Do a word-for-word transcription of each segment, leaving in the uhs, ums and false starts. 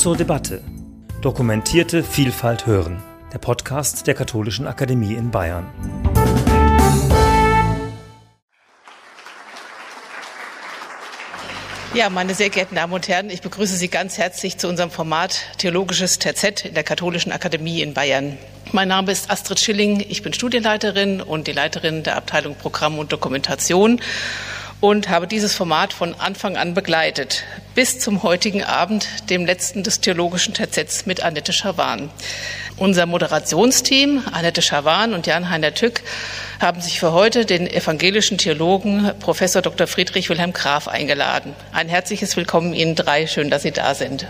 zur Debatte. Dokumentierte Vielfalt hören. Der Podcast der Katholischen Akademie in Bayern. Ja, meine sehr geehrten Damen und Herren, ich begrüße Sie ganz herzlich zu unserem Format Theologisches T Z in der Katholischen Akademie in Bayern. Mein Name ist Astrid Schilling, ich bin Studienleiterin und die Leiterin der Abteilung Programm und Dokumentation und habe dieses Format von Anfang an begleitet, bis zum heutigen Abend, dem letzten des Theologischen T Zs mit Annette Schawan. Unser Moderationsteam, Annette Schawan und Jan-Heiner Tück, haben sich für heute den evangelischen Theologen Professor Doktor Friedrich Wilhelm Graf eingeladen. Ein herzliches Willkommen Ihnen drei, schön, dass Sie da sind.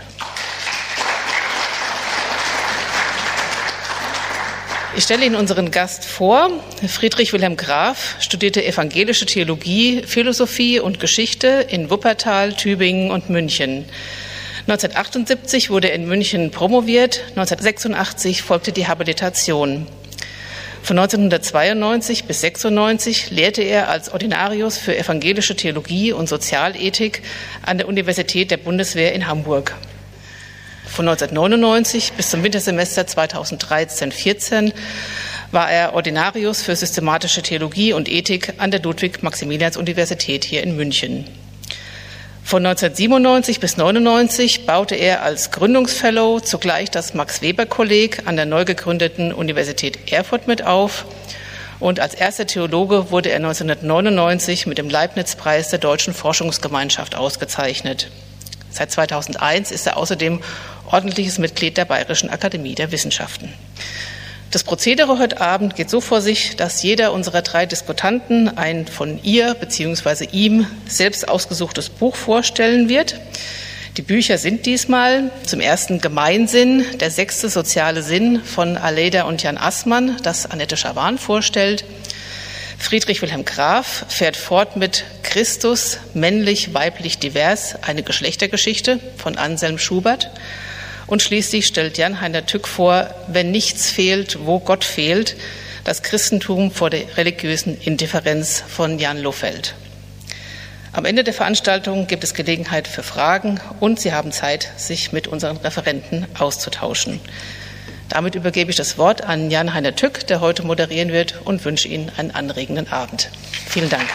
Ich stelle Ihnen unseren Gast vor. Friedrich Wilhelm Graf studierte evangelische Theologie, Philosophie und Geschichte in Wuppertal, Tübingen und München. neunzehnhundertachtundsiebzig wurde er in München promoviert, neunzehnhundertsechsundachtzig folgte die Habilitation. Von neunzehnhundertzweiundneunzig bis sechsundneunzig lehrte er als Ordinarius für evangelische Theologie und Sozialethik an der Universität der Bundeswehr in Hamburg. Von neunzehnhundertneunundneunzig bis zum Wintersemester zweitausenddreizehn vierzehn war er Ordinarius für systematische Theologie und Ethik an der Ludwig-Maximilians-Universität hier in München. Von neunzehnhundertsiebenundneunzig bis neunundneunzig baute er als Gründungsfellow zugleich das Max-Weber-Kolleg an der neu gegründeten Universität Erfurt mit auf. Und als erster Theologe wurde er neunzehnhundertneunundneunzig mit dem Leibniz-Preis der Deutschen Forschungsgemeinschaft ausgezeichnet. Seit zweitausendeins ist er außerdem ordentliches Mitglied der Bayerischen Akademie der Wissenschaften. Das Prozedere heute Abend geht so vor sich, dass jeder unserer drei Diskutanten ein von ihr bzw. ihm selbst ausgesuchtes Buch vorstellen wird. Die Bücher sind diesmal zum ersten Gemeinsinn, der sechste soziale Sinn von Aleida und Jan Assmann, das Annette Schawan vorstellt. Friedrich Wilhelm Graf fährt fort mit Christus, männlich, weiblich, divers, eine Geschlechtergeschichte von Anselm Schubert. Und schließlich stellt Jan-Heiner Tück vor, wenn nichts fehlt, wo Gott fehlt, das Christentum vor der religiösen Indifferenz von Jan Lofeld. Am Ende der Veranstaltung gibt es Gelegenheit für Fragen und Sie haben Zeit, sich mit unseren Referenten auszutauschen. Damit übergebe ich das Wort an Jan-Heiner Tück, der heute moderieren wird, und wünsche Ihnen einen anregenden Abend. Vielen Dank.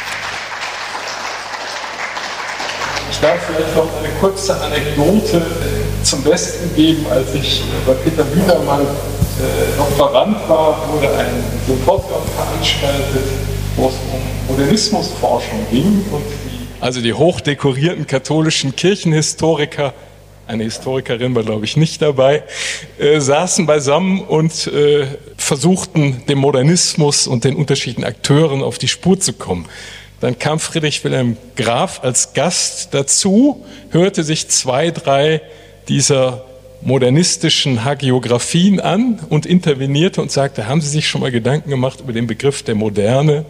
Ich darf vielleicht noch eine kurze Anekdote zum Besten geben. Als ich bei Peter Bühner mal äh, Doktorand war, wurde ein Symposium veranstaltet, wo es um Modernismusforschung ging. Und die also die hochdekorierten katholischen Kirchenhistoriker, eine Historikerin war, glaube ich, nicht dabei, äh, saßen beisammen und äh, versuchten, dem Modernismus und den unterschiedlichen Akteuren auf die Spur zu kommen. Dann kam Friedrich Wilhelm Graf als Gast dazu, hörte sich zwei, drei dieser modernistischen Hagiografien an und intervenierte und sagte, haben Sie sich schon mal Gedanken gemacht über den Begriff der Moderne,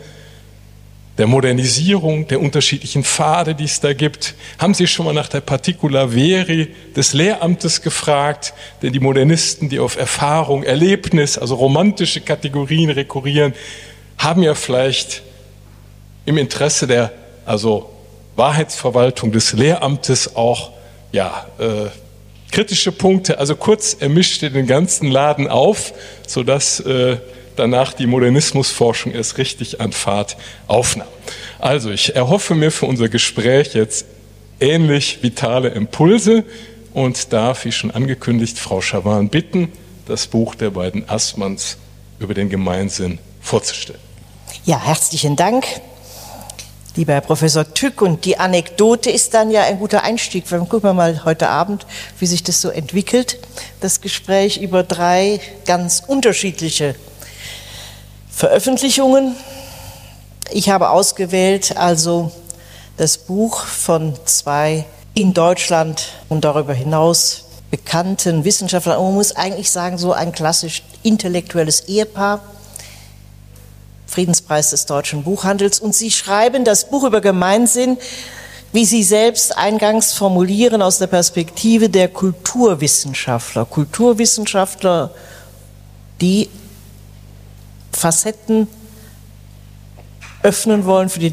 der Modernisierung, der unterschiedlichen Pfade, die es da gibt? Haben Sie schon mal nach der Particula Veri des Lehramtes gefragt? Denn die Modernisten, die auf Erfahrung, Erlebnis, also romantische Kategorien rekurrieren, haben ja vielleicht im Interesse der also Wahrheitsverwaltung des Lehramtes auch ja, äh, kritische Punkte. Also kurz, er mischte den ganzen Laden auf, sodass äh, danach die Modernismusforschung erst richtig an Fahrt aufnahm. Also ich erhoffe mir für unser Gespräch jetzt ähnlich vitale Impulse und darf, wie schon angekündigt, Frau Schawan bitten, das Buch der beiden Assmanns über den Gemeinsinn vorzustellen. Ja, herzlichen Dank, lieber Herr Professor Tück. Und die Anekdote ist dann ja ein guter Einstieg. Dann gucken wir mal heute Abend, wie sich das so entwickelt. Das Gespräch über drei ganz unterschiedliche Veröffentlichungen. Ich habe ausgewählt also das Buch von zwei in Deutschland und darüber hinaus bekannten Wissenschaftlern. Man muss eigentlich sagen, so ein klassisch intellektuelles Ehepaar. Friedenspreis des deutschen Buchhandels. Und Sie schreiben das Buch über Gemeinsinn, wie Sie selbst eingangs formulieren, aus der Perspektive der Kulturwissenschaftler. Kulturwissenschaftler, die Facetten öffnen wollen für die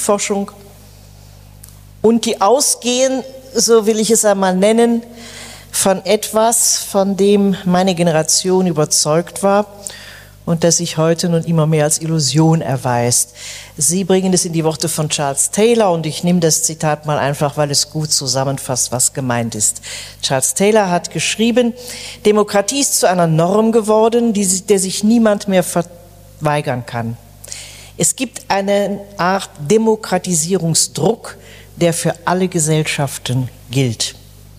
Demokratieforschung und die ausgehen, so will ich es einmal nennen, von etwas, von dem meine Generation überzeugt war und das sich heute nun immer mehr als Illusion erweist. Sie bringen es in die Worte von Charles Taylor und ich nehme das Zitat mal einfach, weil es gut zusammenfasst, was gemeint ist. Charles Taylor hat geschrieben, Demokratie ist zu einer Norm geworden, die, der sich niemand mehr verweigern kann. Es gibt eine Art Demokratisierungsdruck, der für alle Gesellschaften gilt.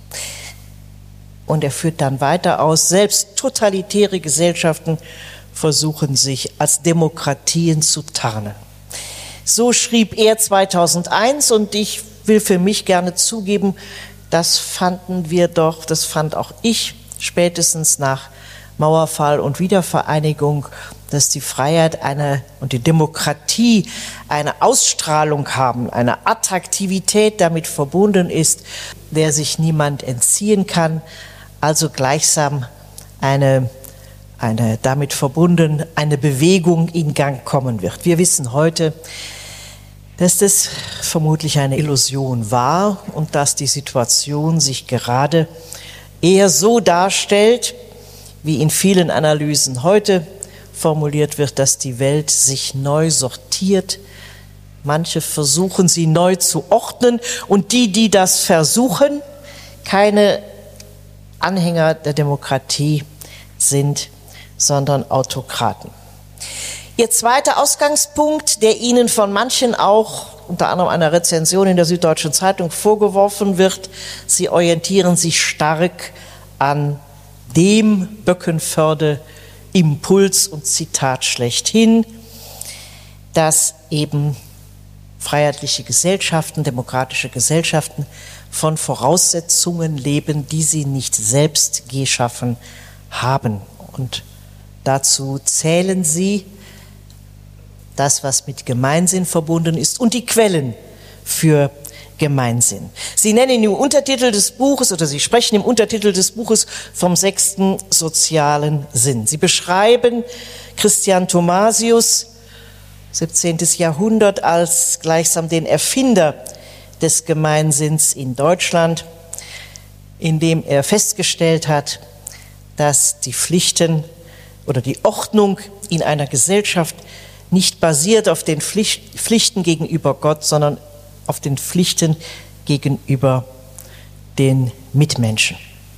Und er führt dann weiter aus, selbst totalitäre Gesellschaften versuchen sich als Demokratien zu tarnen. So schrieb er zweitausendeins und ich will für mich gerne zugeben, das fanden wir doch, das fand auch ich spätestens nach Mauerfall und Wiedervereinigung, dass die Freiheit eine, und die Demokratie eine Ausstrahlung haben, eine Attraktivität damit verbunden ist, der sich niemand entziehen kann, also gleichsam eine Eine, damit verbunden eine Bewegung in Gang kommen wird. Wir wissen heute, dass das vermutlich eine Illusion war und dass die Situation sich gerade eher so darstellt, wie in vielen Analysen heute formuliert wird, dass die Welt sich neu sortiert. Manche versuchen, sie neu zu ordnen und die, die das versuchen, keine Anhänger der Demokratie sind, sondern Autokraten. Ihr zweiter Ausgangspunkt, der Ihnen von manchen auch, unter anderem einer Rezension in der Süddeutschen Zeitung, vorgeworfen wird, Sie orientieren sich stark an dem Böckenförde-Impuls und Zitat schlechthin, dass eben freiheitliche Gesellschaften, demokratische Gesellschaften von Voraussetzungen leben, die sie nicht selbst geschaffen haben. Und dazu zählen sie das, was mit Gemeinsinn verbunden ist und die Quellen für Gemeinsinn. Sie nennen im Untertitel des Buches oder Sie sprechen im Untertitel des Buches vom sechsten sozialen Sinn. Sie beschreiben Christian Thomasius, siebzehntes Jahrhundert, als gleichsam den Erfinder des Gemeinsinns in Deutschland, indem er festgestellt hat, dass die Pflichten oder die Ordnung in einer Gesellschaft nicht basiert auf den Pflichten gegenüber Gott, sondern auf den Pflichten gegenüber den Mitmenschen.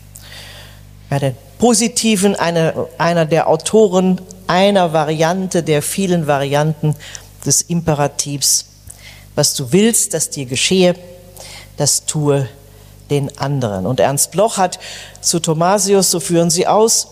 Bei den Positiven, eine, einer der Autoren einer Variante der vielen Varianten des Imperativs, was du willst, dass dir geschehe, das tue den anderen. Und Ernst Bloch hat zu Thomasius, so führen sie aus,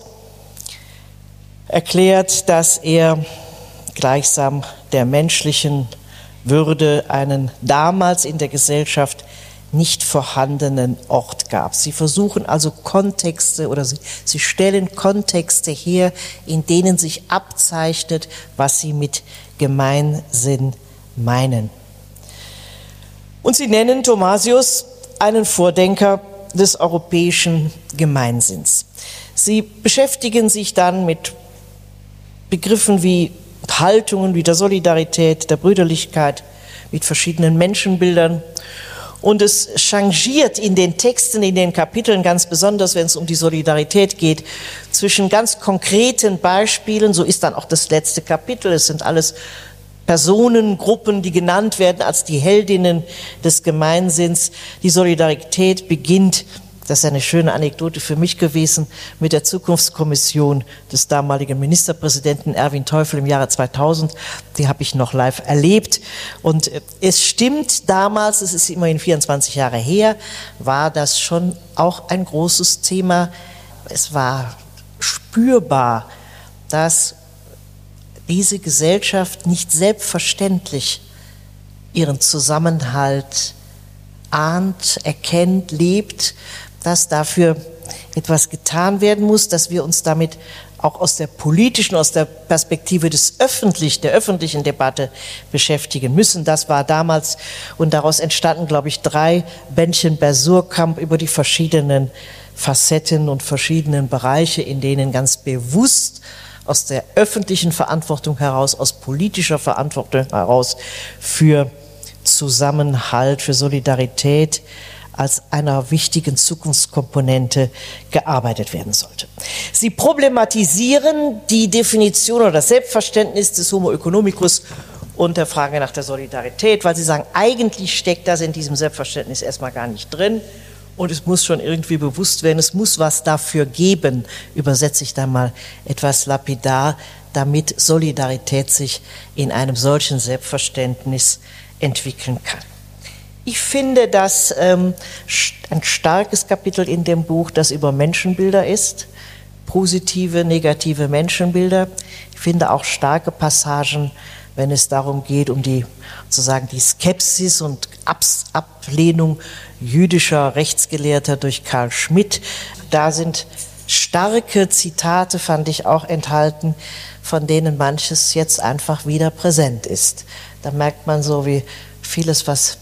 erklärt, dass er gleichsam der menschlichen Würde einen damals in der Gesellschaft nicht vorhandenen Ort gab. Sie versuchen also Kontexte oder sie, sie stellen Kontexte her, in denen sich abzeichnet, was sie mit Gemeinsinn meinen. Und sie nennen Thomasius einen Vordenker des europäischen Gemeinsinns. Sie beschäftigen sich dann mit Begriffen wie Haltungen wie der Solidarität, der Brüderlichkeit, mit verschiedenen Menschenbildern. Und es changiert in den Texten, in den Kapiteln, ganz besonders, wenn es um die Solidarität geht, zwischen ganz konkreten Beispielen, so ist dann auch das letzte Kapitel, es sind alles Personengruppen, die genannt werden als die Heldinnen des Gemeinsinns. Die Solidarität beginnt, das ist eine schöne Anekdote für mich gewesen, mit der Zukunftskommission des damaligen Ministerpräsidenten Erwin Teufel im Jahre zweitausend. Die habe ich noch live erlebt. Und es stimmt, damals, es ist immerhin vierundzwanzig Jahre her, war das schon auch ein großes Thema. Es war spürbar, dass diese Gesellschaft nicht selbstverständlich ihren Zusammenhalt ahnt, erkennt, lebt, dass dafür etwas getan werden muss, dass wir uns damit auch aus der politischen, aus der Perspektive des öffentlichen, der öffentlichen Debatte beschäftigen müssen. Das war damals und daraus entstanden, glaube ich, drei Bändchen bei Surkamp über die verschiedenen Facetten und verschiedenen Bereiche, in denen ganz bewusst aus der öffentlichen Verantwortung heraus, aus politischer Verantwortung heraus für Zusammenhalt, für Solidarität als einer wichtigen Zukunftskomponente gearbeitet werden sollte. Sie problematisieren die Definition oder das Selbstverständnis des Homo economicus und der Frage nach der Solidarität, weil sie sagen, eigentlich steckt das in diesem Selbstverständnis erstmal gar nicht drin und es muss schon irgendwie bewusst werden, es muss was dafür geben, übersetze ich da mal etwas lapidar, damit Solidarität sich in einem solchen Selbstverständnis entwickeln kann. Ich finde das ähm, ein starkes Kapitel in dem Buch, das über Menschenbilder ist, positive, negative Menschenbilder. Ich finde auch starke Passagen, wenn es darum geht, um die, sozusagen die Skepsis und Abs- Ablehnung jüdischer Rechtsgelehrter durch Carl Schmitt. Da sind starke Zitate, fand ich, auch enthalten, von denen manches jetzt einfach wieder präsent ist. Da merkt man so, wie vieles, was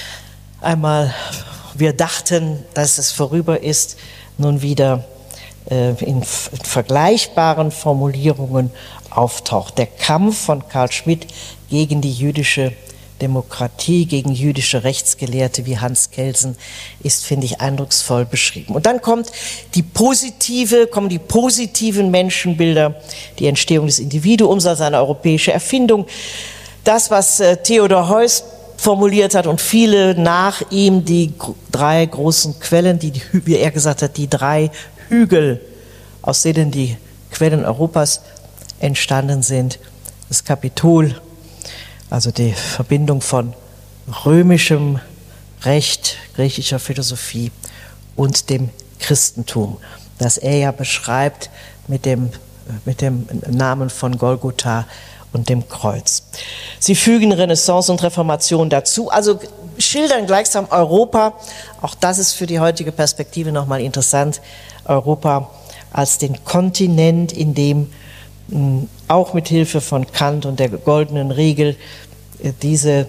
einmal wir dachten, dass es vorüber ist, nun wieder äh, in, f- in vergleichbaren Formulierungen auftaucht. Der Kampf von Carl Schmitt gegen die jüdische Demokratie, gegen jüdische Rechtsgelehrte wie Hans Kelsen ist, finde ich, eindrucksvoll beschrieben. Und dann kommt die positive, kommen die positiven Menschenbilder, die Entstehung des Individuums als eine europäische Erfindung. Das, was äh, Theodor Heuss formuliert hat und viele nach ihm, die drei großen Quellen, die, wie er gesagt hat, die drei Hügel, aus denen die Quellen Europas entstanden sind. Das Kapitol, also die Verbindung von römischem Recht, griechischer Philosophie und dem Christentum, das er ja beschreibt mit dem, mit dem Namen von Golgotha und dem Kreuz. Sie fügen Renaissance und Reformation dazu, also schildern gleichsam Europa, auch das ist für die heutige Perspektive nochmal interessant, Europa als den Kontinent, in dem mh, auch mit Hilfe von Kant und der goldenen Regel äh, diese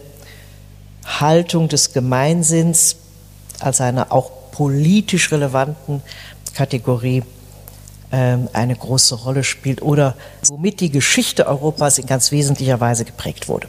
Haltung des Gemeinsinns als einer auch politisch relevanten Kategorie eine große Rolle spielt oder womit die Geschichte Europas in ganz wesentlicher Weise geprägt wurde.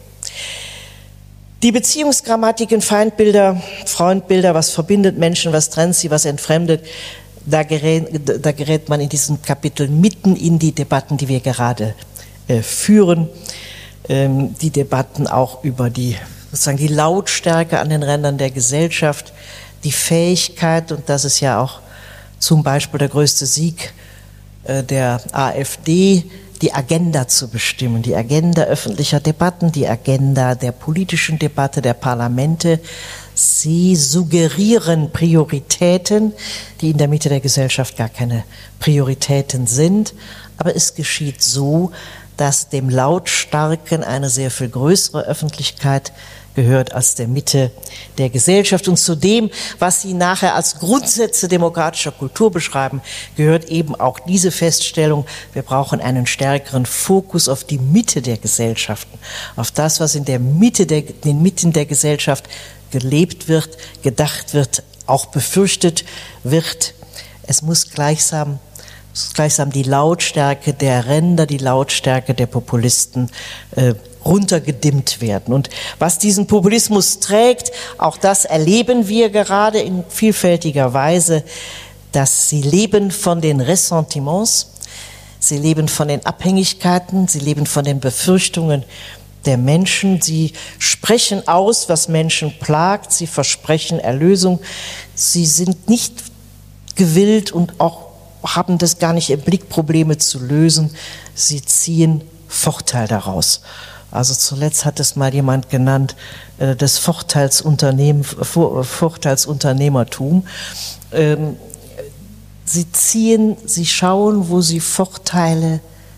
Die Beziehungsgrammatiken, Feindbilder, Freundbilder, was verbindet Menschen, was trennt sie, was entfremdet, da gerät, da gerät man in diesem Kapitel mitten in die Debatten, die wir gerade äh, führen, ähm, die Debatten auch über die, sozusagen die Lautstärke an den Rändern der Gesellschaft, die Fähigkeit, und das ist ja auch zum Beispiel der größte Sieg der AfD, die Agenda zu bestimmen, die Agenda öffentlicher Debatten, die Agenda der politischen Debatte, der Parlamente. Sie suggerieren Prioritäten, die in der Mitte der Gesellschaft gar keine Prioritäten sind, aber es geschieht so, dass dem Lautstarken eine sehr viel größere Öffentlichkeit gehört als der Mitte der Gesellschaft. Und zu dem, was Sie nachher als Grundsätze demokratischer Kultur beschreiben, gehört eben auch diese Feststellung, wir brauchen einen stärkeren Fokus auf die Mitte der Gesellschaften, auf das, was in der Mitte der, in den Mitten der Gesellschaft gelebt wird, gedacht wird, auch befürchtet wird. Es muss gleichsam gleichsam die Lautstärke der Ränder, die Lautstärke der Populisten äh, runtergedimmt werden. Und was diesen Populismus trägt, auch das erleben wir gerade in vielfältiger Weise, dass sie leben von den Ressentiments, sie leben von den Abhängigkeiten, sie leben von den Befürchtungen der Menschen, sie sprechen aus, was Menschen plagt, sie versprechen Erlösung, sie sind nicht gewillt und auch haben das gar nicht im Blick, Probleme zu lösen. Sie ziehen Vorteil daraus. Also zuletzt hat es mal jemand genannt, äh, das Vorteilsunternehmen, Vor, Vorteilsunternehmertum. Ähm, sie ziehen, sie schauen, wo sie Vorteile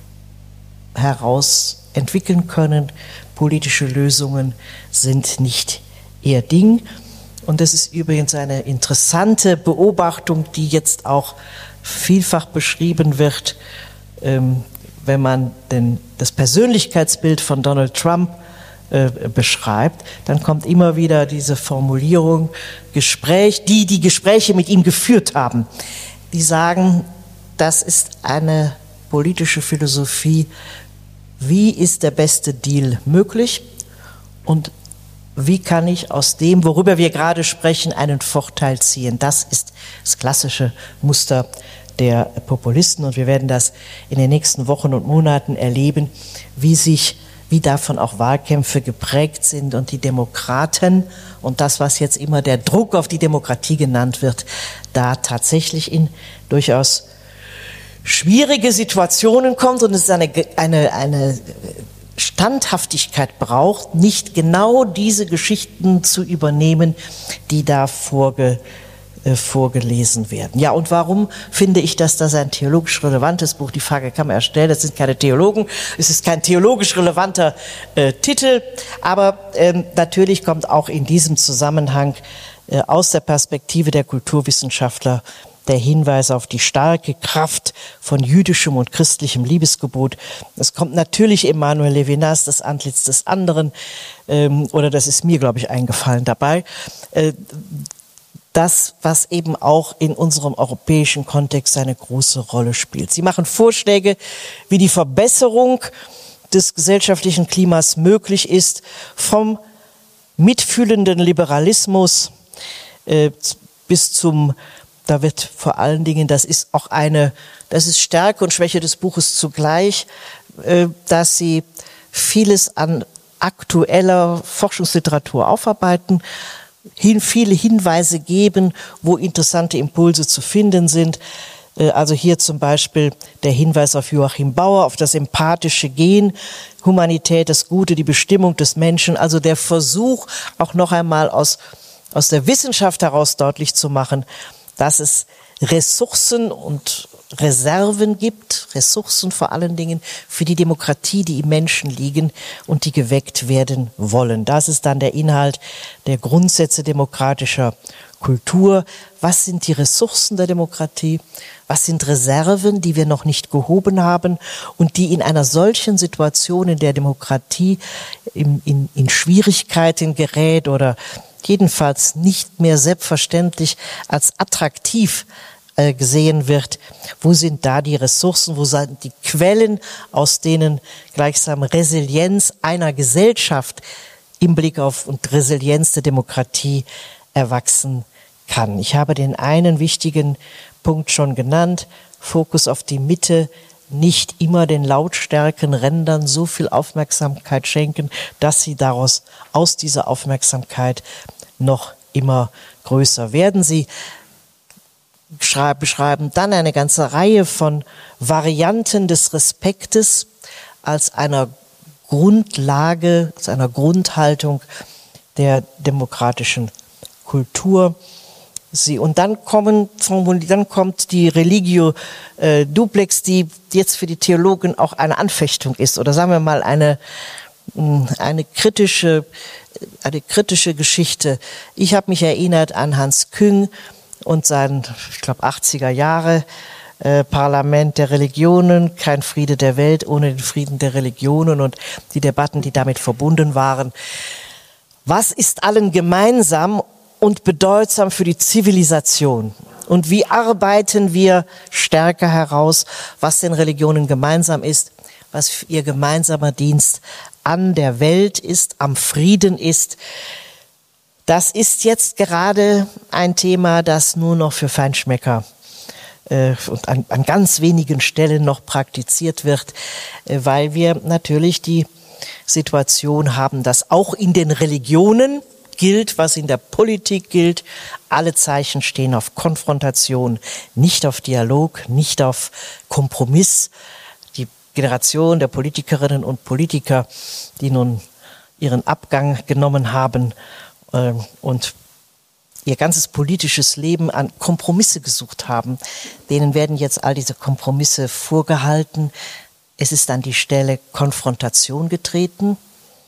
heraus entwickeln können. Politische Lösungen sind nicht ihr Ding. Und das ist übrigens eine interessante Beobachtung, die jetzt auch vielfach beschrieben wird, ähm, wenn man den, das Persönlichkeitsbild von Donald Trump äh, beschreibt, dann kommt immer wieder diese Formulierung, Gespräch, die die Gespräche mit ihm geführt haben, die sagen, das ist eine politische Philosophie, wie ist der beste Deal möglich und wie kann ich aus dem, worüber wir gerade sprechen, einen Vorteil ziehen. Das ist das klassische Muster der Populisten und wir werden das in den nächsten Wochen und Monaten erleben, wie sich, wie davon auch Wahlkämpfe geprägt sind und die Demokraten und das, was jetzt immer der Druck auf die Demokratie genannt wird, da tatsächlich in durchaus schwierige Situationen kommt und es eine, eine, eine Standhaftigkeit braucht, nicht genau diese Geschichten zu übernehmen, die da vorge, äh, vorgelesen werden. Ja, und warum finde ich, dass das ein theologisch relevantes Buch? Die Frage kann man erstellen, das sind keine Theologen, es ist kein theologisch relevanter äh, Titel, aber äh, natürlich kommt auch in diesem Zusammenhang äh, aus der Perspektive der Kulturwissenschaftler der Hinweis auf die starke Kraft von jüdischem und christlichem Liebesgebot. Es kommt natürlich Emmanuel Levinas, das Antlitz des anderen, ähm, oder das ist mir, glaube ich, eingefallen dabei. Äh, das, was eben auch in unserem europäischen Kontext eine große Rolle spielt. Sie machen Vorschläge, wie die Verbesserung des gesellschaftlichen Klimas möglich ist, vom mitfühlenden Liberalismus äh, bis zum Da wird vor allen Dingen, das ist auch eine, das ist Stärke und Schwäche des Buches zugleich, äh, dass sie vieles an aktueller Forschungsliteratur aufarbeiten, hin, viele Hinweise geben, wo interessante Impulse zu finden sind. Äh, also hier zum Beispiel der Hinweis auf Joachim Bauer, auf das empathische Gen, Humanität, das Gute, die Bestimmung des Menschen, also der Versuch, auch noch einmal aus, aus der Wissenschaft heraus deutlich zu machen, dass es Ressourcen und Reserven gibt, Ressourcen vor allen Dingen für die Demokratie, die im Menschen liegen und die geweckt werden wollen. Das ist dann der Inhalt der Grundsätze demokratischer Kultur. Was sind die Ressourcen der Demokratie? Was sind Reserven, die wir noch nicht gehoben haben und die in einer solchen Situation, in der Demokratie in, in, in Schwierigkeiten gerät oder jedenfalls nicht mehr selbstverständlich als attraktiv äh, gesehen wird. Wo sind da die Ressourcen, wo sind die Quellen, aus denen gleichsam Resilienz einer Gesellschaft im Blick auf und Resilienz der Demokratie erwachsen kann? Ich habe den einen wichtigen Punkt schon genannt, Fokus auf die Mitte, nicht immer den lautstarken Rändern so viel Aufmerksamkeit schenken, dass sie daraus aus dieser Aufmerksamkeit noch immer größer werden. Sie beschreiben dann eine ganze Reihe von Varianten des Respektes als einer Grundlage, als einer Grundhaltung der demokratischen Kultur. Sie, und dann kommen, dann kommt die Religio äh, Duplex, die jetzt für die Theologen auch eine Anfechtung ist, oder sagen wir mal eine, eine kritische, eine kritische Geschichte. Ich habe mich erinnert an Hans Küng und sein, ich glaube, achtziger Jahre äh, Parlament der Religionen, kein Friede der Welt ohne den Frieden der Religionen und die Debatten, die damit verbunden waren. Was ist allen gemeinsam und bedeutsam für die Zivilisation? Und wie arbeiten wir stärker heraus, was den Religionen gemeinsam ist, was ihr gemeinsamer Dienst an der Welt ist, am Frieden ist? Das ist jetzt gerade ein Thema, das nur noch für Feinschmecker äh, und an, an ganz wenigen Stellen noch praktiziert wird, äh, weil wir natürlich die Situation haben, dass auch in den Religionen gilt, was in der Politik gilt. Alle Zeichen stehen auf Konfrontation, nicht auf Dialog, nicht auf Kompromiss. Die Generation der Politikerinnen und Politiker, die nun ihren Abgang genommen haben äh, und ihr ganzes politisches Leben an Kompromisse gesucht haben, denen werden jetzt all diese Kompromisse vorgehalten. Es ist an die Stelle Konfrontation getreten.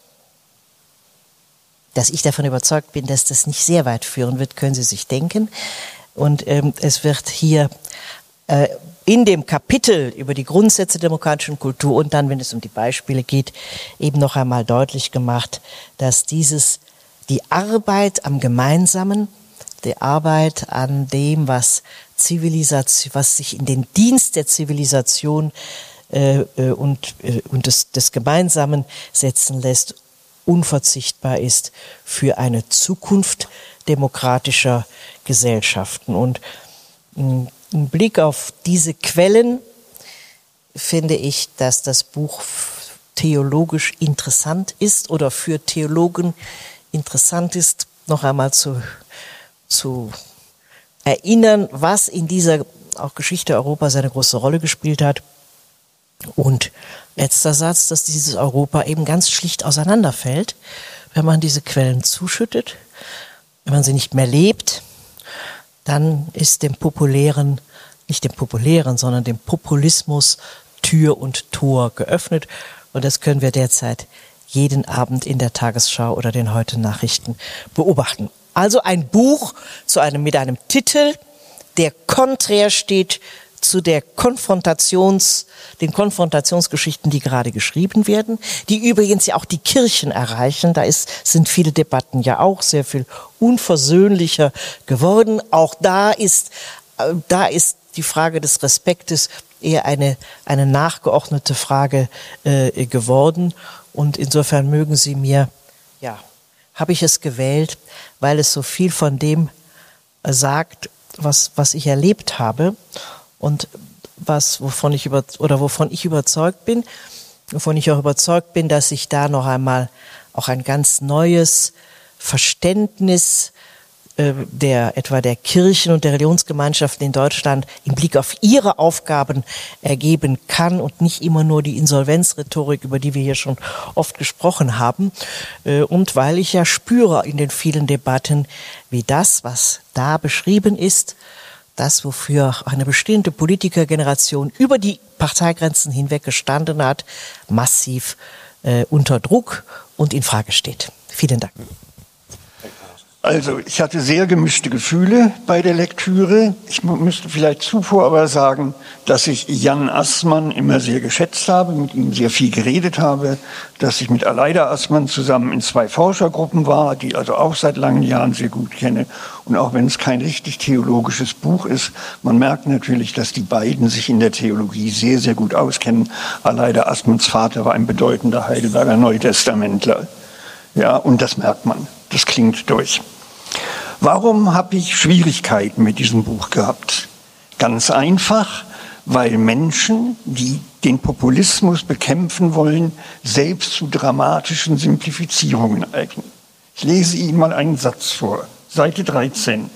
Dass ich davon überzeugt bin, dass das nicht sehr weit führen wird, können Sie sich denken. Und ähm, es wird hier äh, in dem Kapitel über die Grundsätze der demokratischen Kultur und dann, wenn es um die Beispiele geht, eben noch einmal deutlich gemacht, dass dieses, die Arbeit am Gemeinsamen, die Arbeit an dem, was Zivilisation, was sich in den Dienst der Zivilisation äh, und, äh, und des, des Gemeinsamen setzen lässt, unverzichtbar ist für eine Zukunft demokratischer Gesellschaften. Und im Blick auf diese Quellen finde ich, dass das Buch theologisch interessant ist oder für Theologen interessant ist, noch einmal zu, zu erinnern, was in dieser auch Geschichte Europas eine große Rolle gespielt hat. Und letzter Satz, dass dieses Europa eben ganz schlicht auseinanderfällt, wenn man diese Quellen zuschüttet, wenn man sie nicht mehr lebt, dann ist dem Populären, nicht dem Populären, sondern dem Populismus Tür und Tor geöffnet. Und das können wir derzeit jeden Abend in der Tagesschau oder den Heute-Nachrichten beobachten. Also ein Buch zu einem, mit einem Titel, der konträr steht zu der Konfrontations, den Konfrontationsgeschichten, die gerade geschrieben werden, die übrigens ja auch die Kirchen erreichen. Da ist, sind viele Debatten ja auch sehr viel unversöhnlicher geworden. Auch da ist, da ist die Frage des Respektes eher eine, eine nachgeordnete Frage äh, geworden. Und insofern mögen Sie mir, ja, habe ich es gewählt, weil es so viel von dem sagt, was, was ich erlebt habe. Und was, wovon ich über, oder wovon ich überzeugt bin, wovon ich auch überzeugt bin, dass sich da noch einmal auch ein ganz neues Verständnis äh, der, etwa der Kirchen und der Religionsgemeinschaften in Deutschland im Blick auf ihre Aufgaben ergeben kann und nicht immer nur die Insolvenzrhetorik, über die wir hier schon oft gesprochen haben. Äh, und weil ich ja spüre in den vielen Debatten, wie das, was da beschrieben ist, das, wofür eine bestimmte Politikergeneration über die Parteigrenzen hinweg gestanden hat, massiv äh, unter Druck und in Frage steht. Vielen Dank. Also, ich hatte sehr gemischte Gefühle bei der Lektüre. Ich müsste vielleicht zuvor aber sagen, dass ich Jan Assmann immer sehr geschätzt habe, mit ihm sehr viel geredet habe, dass ich mit Aleida Assmann zusammen in zwei Forschergruppen war, die also auch seit langen Jahren sehr gut kenne. Und auch wenn es kein richtig theologisches Buch ist, man merkt natürlich, dass die beiden sich in der Theologie sehr, sehr gut auskennen. Aleida Assmanns Vater war ein bedeutender Heidelberger Neutestamentler. Ja, und das merkt man. Das klingt durch. Warum habe ich Schwierigkeiten mit diesem Buch gehabt? Ganz einfach, weil Menschen, die den Populismus bekämpfen wollen, selbst zu dramatischen Simplifizierungen eignen. Ich lese Ihnen mal einen Satz vor, Seite dreizehn.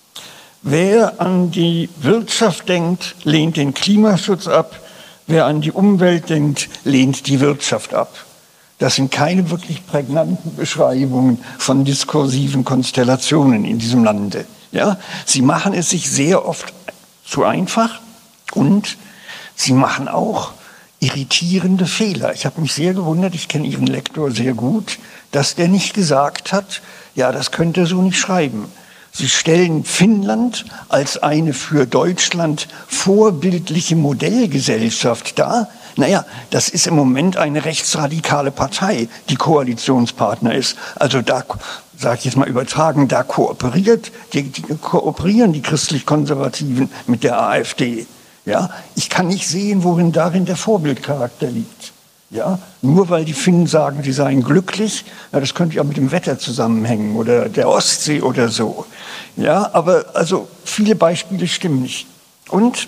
Wer an die Wirtschaft denkt, lehnt den Klimaschutz ab. Wer an die Umwelt denkt, lehnt die Wirtschaft ab. Das sind keine wirklich prägnanten Beschreibungen von diskursiven Konstellationen in diesem Lande. Ja, sie machen es sich sehr oft zu einfach und sie machen auch irritierende Fehler. Ich habe mich sehr gewundert, ich kenne Ihren Lektor sehr gut, dass der nicht gesagt hat, ja, das könnt ihr so nicht schreiben. Sie stellen Finnland als eine für Deutschland vorbildliche Modellgesellschaft dar. Naja, das ist im Moment eine rechtsradikale Partei, die Koalitionspartner ist. Also da, sage ich jetzt mal übertragen, da kooperiert, die, die kooperieren die christlich-konservativen mit der AfD. Ja, ich kann nicht sehen, worin darin der Vorbildcharakter liegt. Ja, nur weil die Finnen sagen, sie seien glücklich, ja, das könnte ja mit dem Wetter zusammenhängen oder der Ostsee oder so. Ja, aber also viele Beispiele stimmen nicht. Und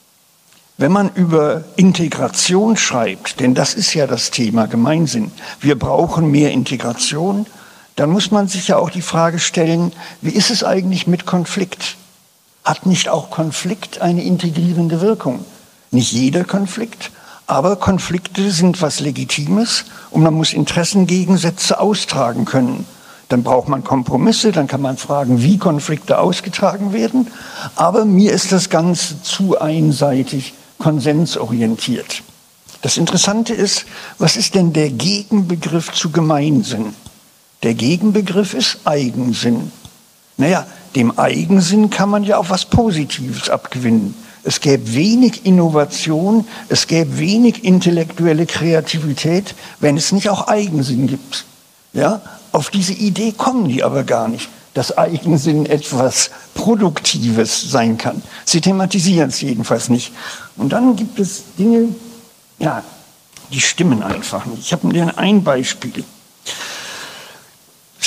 wenn man über Integration schreibt, denn das ist ja das Thema Gemeinsinn, wir brauchen mehr Integration, dann muss man sich ja auch die Frage stellen, wie ist es eigentlich mit Konflikt? Hat nicht auch Konflikt eine integrierende Wirkung? Nicht jeder Konflikt, aber Konflikte sind was Legitimes und man muss Interessengegensätze austragen können. Dann braucht man Kompromisse, dann kann man fragen, wie Konflikte ausgetragen werden. Aber mir ist das Ganze zu einseitig konsensorientiert. Das Interessante ist, was ist denn der Gegenbegriff zu Gemeinsinn? Der Gegenbegriff ist Eigensinn. Naja, dem Eigensinn kann man ja auch was Positives abgewinnen. Es gäbe wenig Innovation, es gäbe wenig intellektuelle Kreativität, wenn es nicht auch Eigensinn gibt. Ja? Auf diese Idee kommen die aber gar nicht, dass Eigensinn etwas Produktives sein kann. Sie thematisieren es jedenfalls nicht. Und dann gibt es Dinge, ja, die stimmen einfach nicht. Ich habe dir ein Beispiel.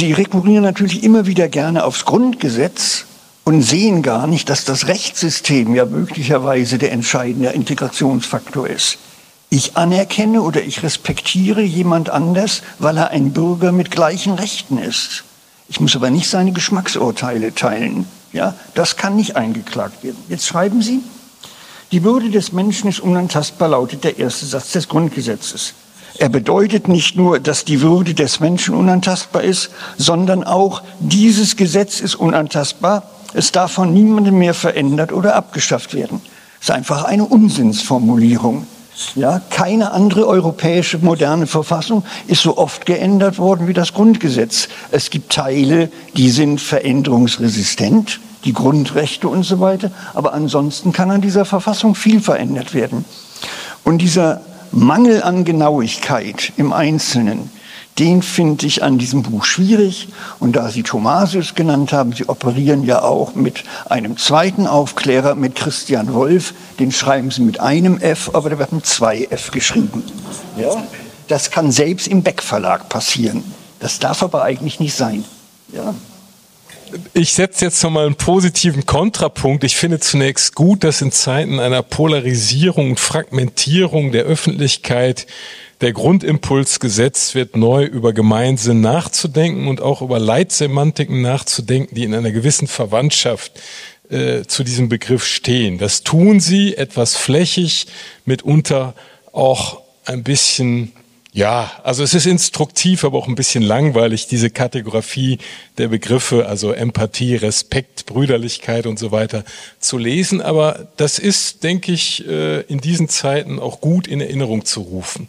Sie rekurrieren natürlich immer wieder gerne aufs Grundgesetz und sehen gar nicht, dass das Rechtssystem ja möglicherweise der entscheidende Integrationsfaktor ist. Ich anerkenne oder ich respektiere jemand anders, weil er ein Bürger mit gleichen Rechten ist. Ich muss aber nicht seine Geschmacksurteile teilen. Ja, das kann nicht eingeklagt werden. Jetzt schreiben Sie, die Würde des Menschen ist unantastbar, lautet der erste Satz des Grundgesetzes. Er bedeutet nicht nur, dass die Würde des Menschen unantastbar ist, sondern auch, dieses Gesetz ist unantastbar. Es darf von niemandem mehr verändert oder abgeschafft werden. Das ist einfach eine Unsinnsformulierung. Ja, keine andere europäische moderne Verfassung ist so oft geändert worden wie das Grundgesetz. Es gibt Teile, die sind veränderungsresistent, die Grundrechte und so weiter, aber ansonsten kann an dieser Verfassung viel verändert werden. Und dieser Mangel an Genauigkeit im Einzelnen, den finde ich an diesem Buch schwierig. Und da Sie Thomasius genannt haben, Sie operieren ja auch mit einem zweiten Aufklärer, mit Christian Wolff. Den schreiben Sie mit einem F, aber der wird mit zwei F geschrieben. Ja? Das kann selbst im Beck Verlag passieren. Das darf aber eigentlich nicht sein. Ja? Ich setze jetzt nochmal einen positiven Kontrapunkt. Ich finde zunächst gut, dass in Zeiten einer Polarisierung und Fragmentierung der Öffentlichkeit der Grundimpuls gesetzt wird, neu über Gemeinsinn nachzudenken und auch über Leitsemantiken nachzudenken, die in einer gewissen Verwandtschaft äh, zu diesem Begriff stehen. Das tun sie etwas flächig, mitunter auch ein bisschen, ja, also es ist instruktiv, aber auch ein bisschen langweilig, diese Kategorie der Begriffe, also Empathie, Respekt, Brüderlichkeit und so weiter zu lesen. Aber das ist, denke ich, in diesen Zeiten auch gut in Erinnerung zu rufen.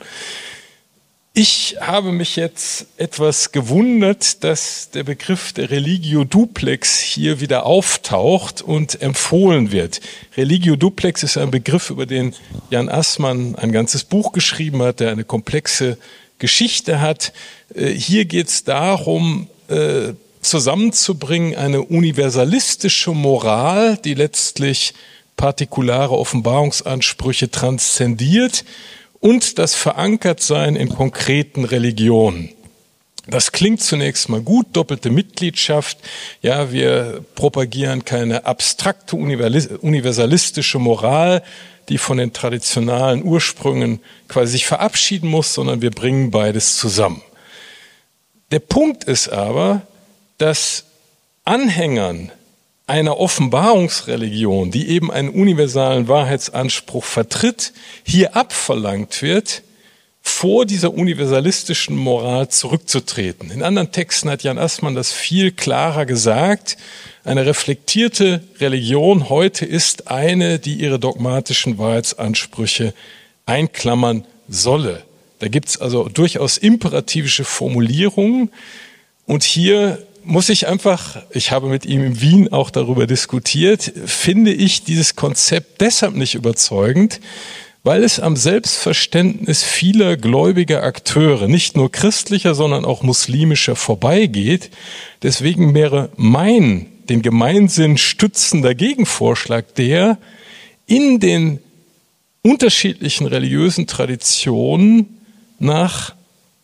Ich habe mich jetzt etwas gewundert, dass der Begriff der Religio Duplex hier wieder auftaucht und empfohlen wird. Religio Duplex ist ein Begriff, über den Jan Assmann ein ganzes Buch geschrieben hat, der eine komplexe Geschichte hat. Hier geht es darum, zusammenzubringen eine universalistische Moral, die letztlich partikulare Offenbarungsansprüche transzendiert, und das Verankertsein in konkreten Religionen. Das klingt zunächst mal gut, doppelte Mitgliedschaft. Ja, wir propagieren keine abstrakte universalistische Moral, die von den traditionalen Ursprüngen quasi sich verabschieden muss, sondern wir bringen beides zusammen. Der Punkt ist aber, dass Anhängern einer Offenbarungsreligion, die eben einen universalen Wahrheitsanspruch vertritt, hier abverlangt wird, vor dieser universalistischen Moral zurückzutreten. In anderen Texten hat Jan Assmann das viel klarer gesagt. Eine reflektierte Religion heute ist eine, die ihre dogmatischen Wahrheitsansprüche einklammern solle. Da gibt es also durchaus imperativische Formulierungen. Und hier muss ich einfach, ich habe mit ihm in Wien auch darüber diskutiert, finde ich dieses Konzept deshalb nicht überzeugend, weil es am Selbstverständnis vieler gläubiger Akteure, nicht nur christlicher, sondern auch muslimischer, vorbeigeht. Deswegen wäre mein, den Gemeinsinn stützender Gegenvorschlag der, in den unterschiedlichen religiösen Traditionen nach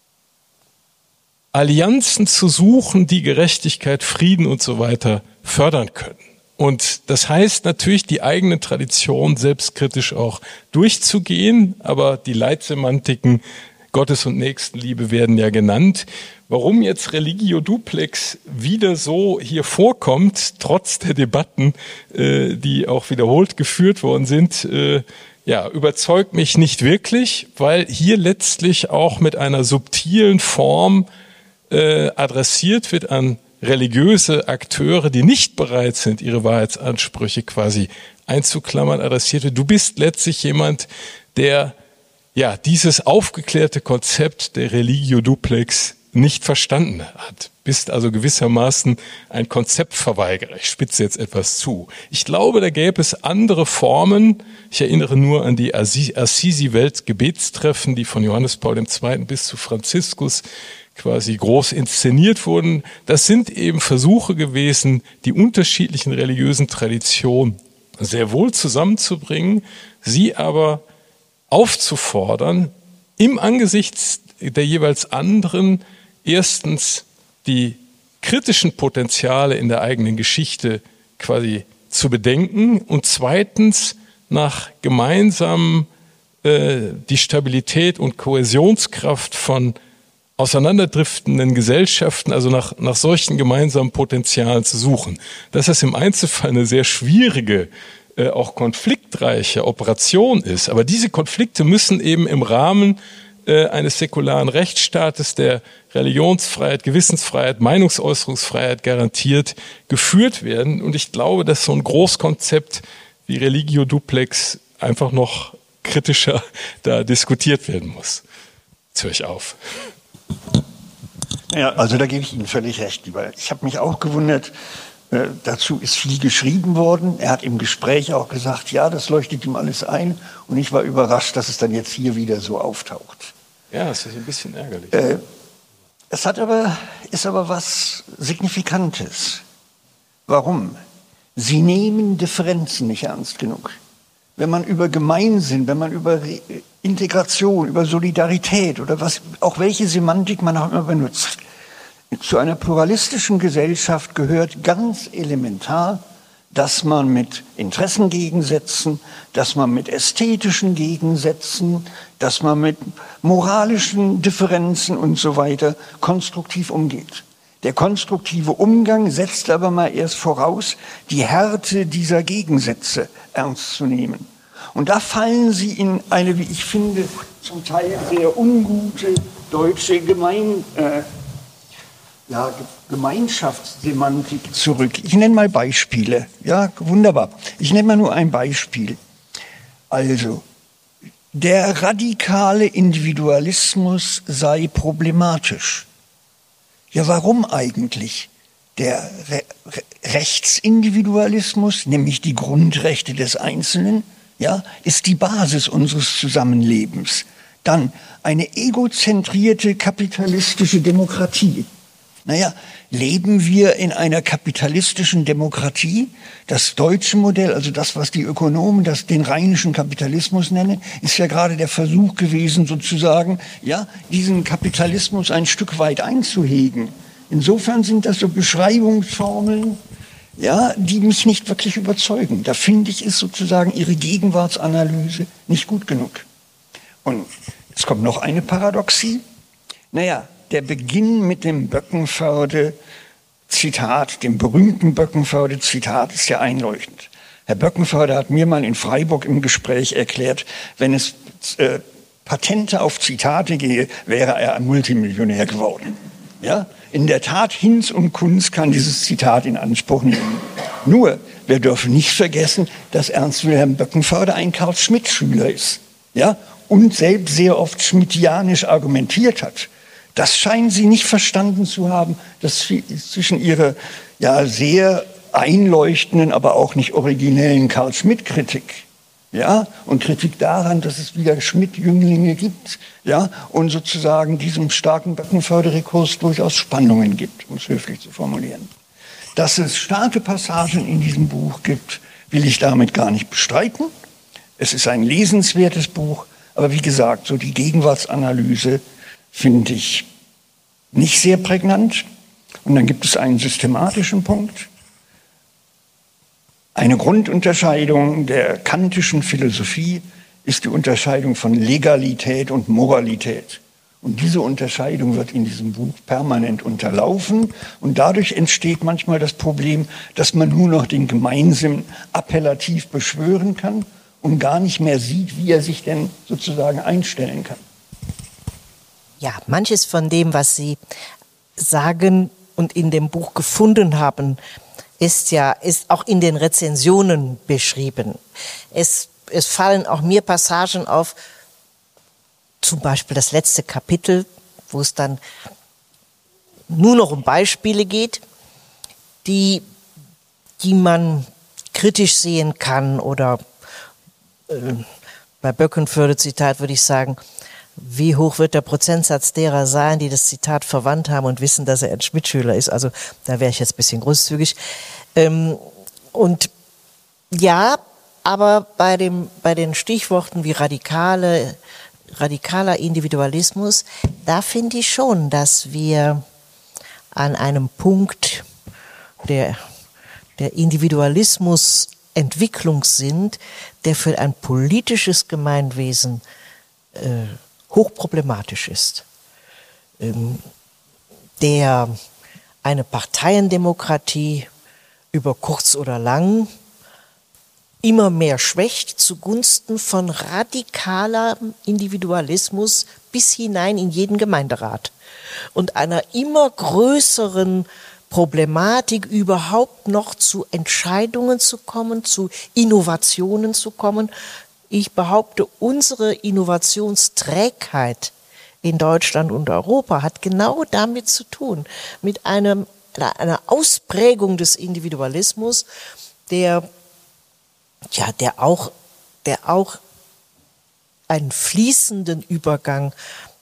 Allianzen zu suchen, die Gerechtigkeit, Frieden und so weiter fördern können. Und das heißt natürlich, die eigene Tradition selbstkritisch auch durchzugehen, aber die Leitsemantiken Gottes- und Nächstenliebe werden ja genannt. Warum jetzt Religio Duplex wieder so hier vorkommt, trotz der Debatten, äh, die auch wiederholt geführt worden sind, äh, ja, überzeugt mich nicht wirklich, weil hier letztlich auch mit einer subtilen Form äh, adressiert wird an religiöse Akteure, die nicht bereit sind, ihre Wahrheitsansprüche quasi einzuklammern, adressiert wird. Du bist letztlich jemand, der ja dieses aufgeklärte Konzept der Religio Duplex nicht verstanden hat. Bist also gewissermaßen ein Konzeptverweigerer. Ich spitze jetzt etwas zu. Ich glaube, da gäbe es andere Formen. Ich erinnere nur an die Assisi-Welt-Gebetstreffen, die von Johannes Paul der Zweite bis zu Franziskus quasi groß inszeniert wurden. Das sind eben Versuche gewesen, die unterschiedlichen religiösen Traditionen sehr wohl zusammenzubringen, sie aber aufzufordern, im Angesicht der jeweils anderen erstens die kritischen Potenziale in der eigenen Geschichte quasi zu bedenken und zweitens nach gemeinsamen äh, die Stabilität und Kohäsionskraft von auseinanderdriftenden Gesellschaften, also nach, nach solchen gemeinsamen Potenzialen zu suchen. Dass das im Einzelfall eine sehr schwierige, äh, auch konfliktreiche Operation ist. Aber diese Konflikte müssen eben im Rahmen äh, eines säkularen Rechtsstaates, der Religionsfreiheit, Gewissensfreiheit, Meinungsäußerungsfreiheit garantiert, geführt werden. Und ich glaube, dass so ein Großkonzept wie Religio Duplex einfach noch kritischer da diskutiert werden muss. Jetzt höre ich auf. Ja, also da gebe ich Ihnen völlig recht. Ich habe mich auch gewundert, äh, dazu ist viel geschrieben worden. Er hat im Gespräch auch gesagt, ja, das leuchtet ihm alles ein. Und ich war überrascht, dass es dann jetzt hier wieder so auftaucht. Ja, das ist ein bisschen ärgerlich. Äh, es hat aber, ist aber was Signifikantes. Warum? Sie nehmen Differenzen nicht ernst genug. Wenn man über Gemeinsinn, wenn man über Re- Integration, über Solidarität oder was, auch welche Semantik man auch immer benutzt, zu einer pluralistischen Gesellschaft gehört ganz elementar, dass man mit Interessengegensätzen, dass man mit ästhetischen Gegensätzen, dass man mit moralischen Differenzen und so weiter konstruktiv umgeht. Der konstruktive Umgang setzt aber mal erst voraus, die Härte dieser Gegensätze ernst zu nehmen. Und da fallen sie in eine, wie ich finde, zum Teil sehr ungute deutsche Gemein, äh, ja, Gemeinschaftssemantik zurück. Ich nenne mal Beispiele. Ja, wunderbar. Ich nenne mal nur ein Beispiel. Also, der radikale Individualismus sei problematisch. Ja, warum eigentlich? Der Re- Re- Rechtsindividualismus, nämlich die Grundrechte des Einzelnen, ja, ist die Basis unseres Zusammenlebens. Dann eine egozentrierte kapitalistische Demokratie. Naja, leben wir in einer kapitalistischen Demokratie? Das deutsche Modell, also das, was die Ökonomen das, den rheinischen Kapitalismus nennen, ist ja gerade der Versuch gewesen, sozusagen, ja, diesen Kapitalismus ein Stück weit einzuhegen. Insofern sind das so Beschreibungsformeln, ja, die mich nicht wirklich überzeugen. Da finde ich, ist sozusagen ihre Gegenwartsanalyse nicht gut genug. Und jetzt kommt noch eine Paradoxie. Naja, der Beginn mit dem Böckenförde-Zitat, dem berühmten Böckenförde-Zitat, ist ja einleuchtend. Herr Böckenförde hat mir mal in Freiburg im Gespräch erklärt, wenn es äh, Patente auf Zitate gehe, wäre er ein Multimillionär geworden. Ja? In der Tat, Hinz und Kunz kann dieses Zitat in Anspruch nehmen. Nur, wir dürfen nicht vergessen, dass Ernst Wilhelm Böckenförde ein Karl-Schmidt-Schüler ist. Ja? Und selbst sehr oft schmidtianisch argumentiert hat. Das scheinen Sie nicht verstanden zu haben, dass zwischen Ihrer ja sehr einleuchtenden, aber auch nicht originellen Karl-Schmidt-Kritik, ja, und Kritik daran, dass es wieder Schmidt-Jünglinge gibt, ja, und sozusagen diesem starken Böckenförde-Rekurs durchaus Spannungen gibt, um es höflich zu formulieren. Dass es starke Passagen in diesem Buch gibt, will ich damit gar nicht bestreiten. Es ist ein lesenswertes Buch, aber wie gesagt, so die Gegenwartsanalyse finde ich nicht sehr prägnant. Und dann gibt es einen systematischen Punkt. Eine Grundunterscheidung der kantischen Philosophie ist die Unterscheidung von Legalität und Moralität. Und diese Unterscheidung wird in diesem Buch permanent unterlaufen. Und dadurch entsteht manchmal das Problem, dass man nur noch den Gemeinsinn appellativ beschwören kann und gar nicht mehr sieht, wie er sich denn sozusagen einstellen kann. Ja, manches von dem, was Sie sagen und in dem Buch gefunden haben, ist ja ist auch in den Rezensionen beschrieben. Es, es fallen auch mir Passagen auf, zum Beispiel das letzte Kapitel, wo es dann nur noch um Beispiele geht, die, die man kritisch sehen kann oder äh, bei Böckenförde-Zitat würde ich sagen, wie hoch wird der Prozentsatz derer sein, die das Zitat verwandt haben und wissen, dass er ein Schmidt-Schüler ist? Also da wäre ich jetzt ein bisschen großzügig. Ähm, und ja, aber bei, dem, bei den Stichworten wie radikale, radikaler Individualismus, da finde ich schon, dass wir an einem Punkt der, der Individualismus-Entwicklung sind, der für ein politisches Gemeinwesen äh, hochproblematisch ist, ähm, der eine Parteiendemokratie über kurz oder lang immer mehr schwächt zugunsten von radikalem Individualismus bis hinein in jeden Gemeinderat und einer immer größeren Problematik, überhaupt noch zu Entscheidungen zu kommen, zu Innovationen zu kommen. Ich behaupte, unsere Innovationsträgheit in Deutschland und Europa hat genau damit zu tun, mit einem, einer Ausprägung des Individualismus, der, ja, der auch, der auch einen fließenden Übergang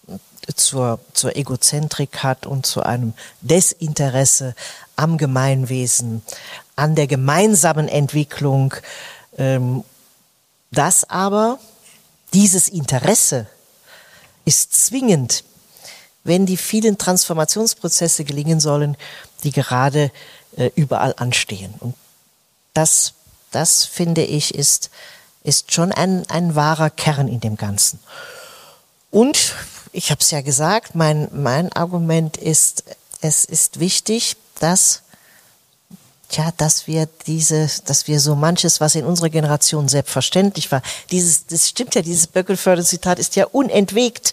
zur, zur Egozentrik hat und zu einem Desinteresse am Gemeinwesen, an der gemeinsamen Entwicklung, ähm, das aber, dieses Interesse ist zwingend, wenn die vielen Transformationsprozesse gelingen sollen, die gerade äh, überall anstehen. Und das, das finde ich, ist, ist schon ein, ein wahrer Kern in dem Ganzen. Und ich habe es ja gesagt, mein, mein Argument ist, es ist wichtig, dass, tja, dass wir diese, dass wir so manches, was in unserer Generation selbstverständlich war, dieses, das stimmt ja, dieses Böckelförde-Zitat ist ja unentwegt.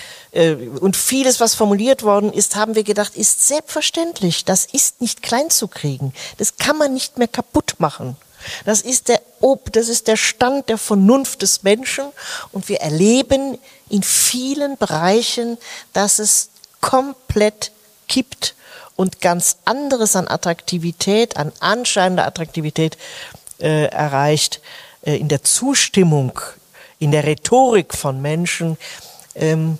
Und vieles, was formuliert worden ist, haben wir gedacht, ist selbstverständlich. Das ist nicht klein zu kriegen. Das kann man nicht mehr kaputt machen. Das ist der, das ist der Stand der Vernunft des Menschen. Und wir erleben in vielen Bereichen, dass es komplett kippt und ganz anderes an Attraktivität, an anscheinender Attraktivität äh, erreicht, äh, in der Zustimmung, in der Rhetorik von Menschen, ähm,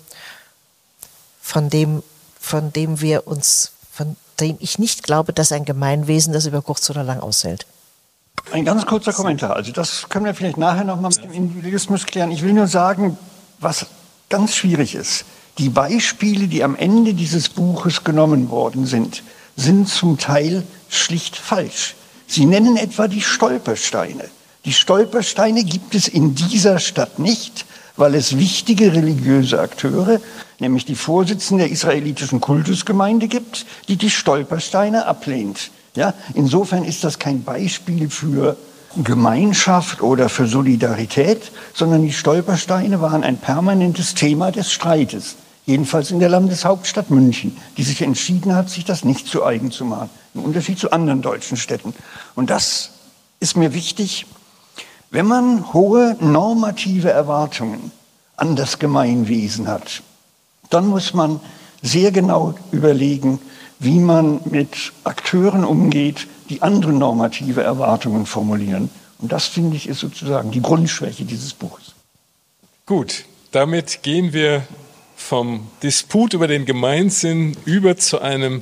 von dem, von dem wir uns, von dem ich nicht glaube, dass ein Gemeinwesen das über kurz oder lang aushält. Ein ganz kurzer Kommentar. Also das können wir vielleicht nachher noch mal mit dem Individualismus klären. Ich will nur sagen, was ganz schwierig ist. Die Beispiele, die am Ende dieses Buches genommen worden sind, sind zum Teil schlicht falsch. Sie nennen etwa die Stolpersteine. Die Stolpersteine gibt es in dieser Stadt nicht, weil es wichtige religiöse Akteure, nämlich die Vorsitzende der israelitischen Kultusgemeinde gibt, die die Stolpersteine ablehnt. Ja, insofern ist das kein Beispiel für Gemeinschaft oder für Solidarität, sondern die Stolpersteine waren ein permanentes Thema des Streites. Jedenfalls in der Landeshauptstadt München, die sich entschieden hat, sich das nicht zu eigen zu machen. Im Unterschied zu anderen deutschen Städten. Und das ist mir wichtig. Wenn man hohe normative Erwartungen an das Gemeinwesen hat, dann muss man sehr genau überlegen, wie man mit Akteuren umgeht, die andere normative Erwartungen formulieren. Und das, finde ich, ist sozusagen die Grundschwäche dieses Buches. Gut, damit gehen wir vom Disput über den Gemeinsinn über zu einem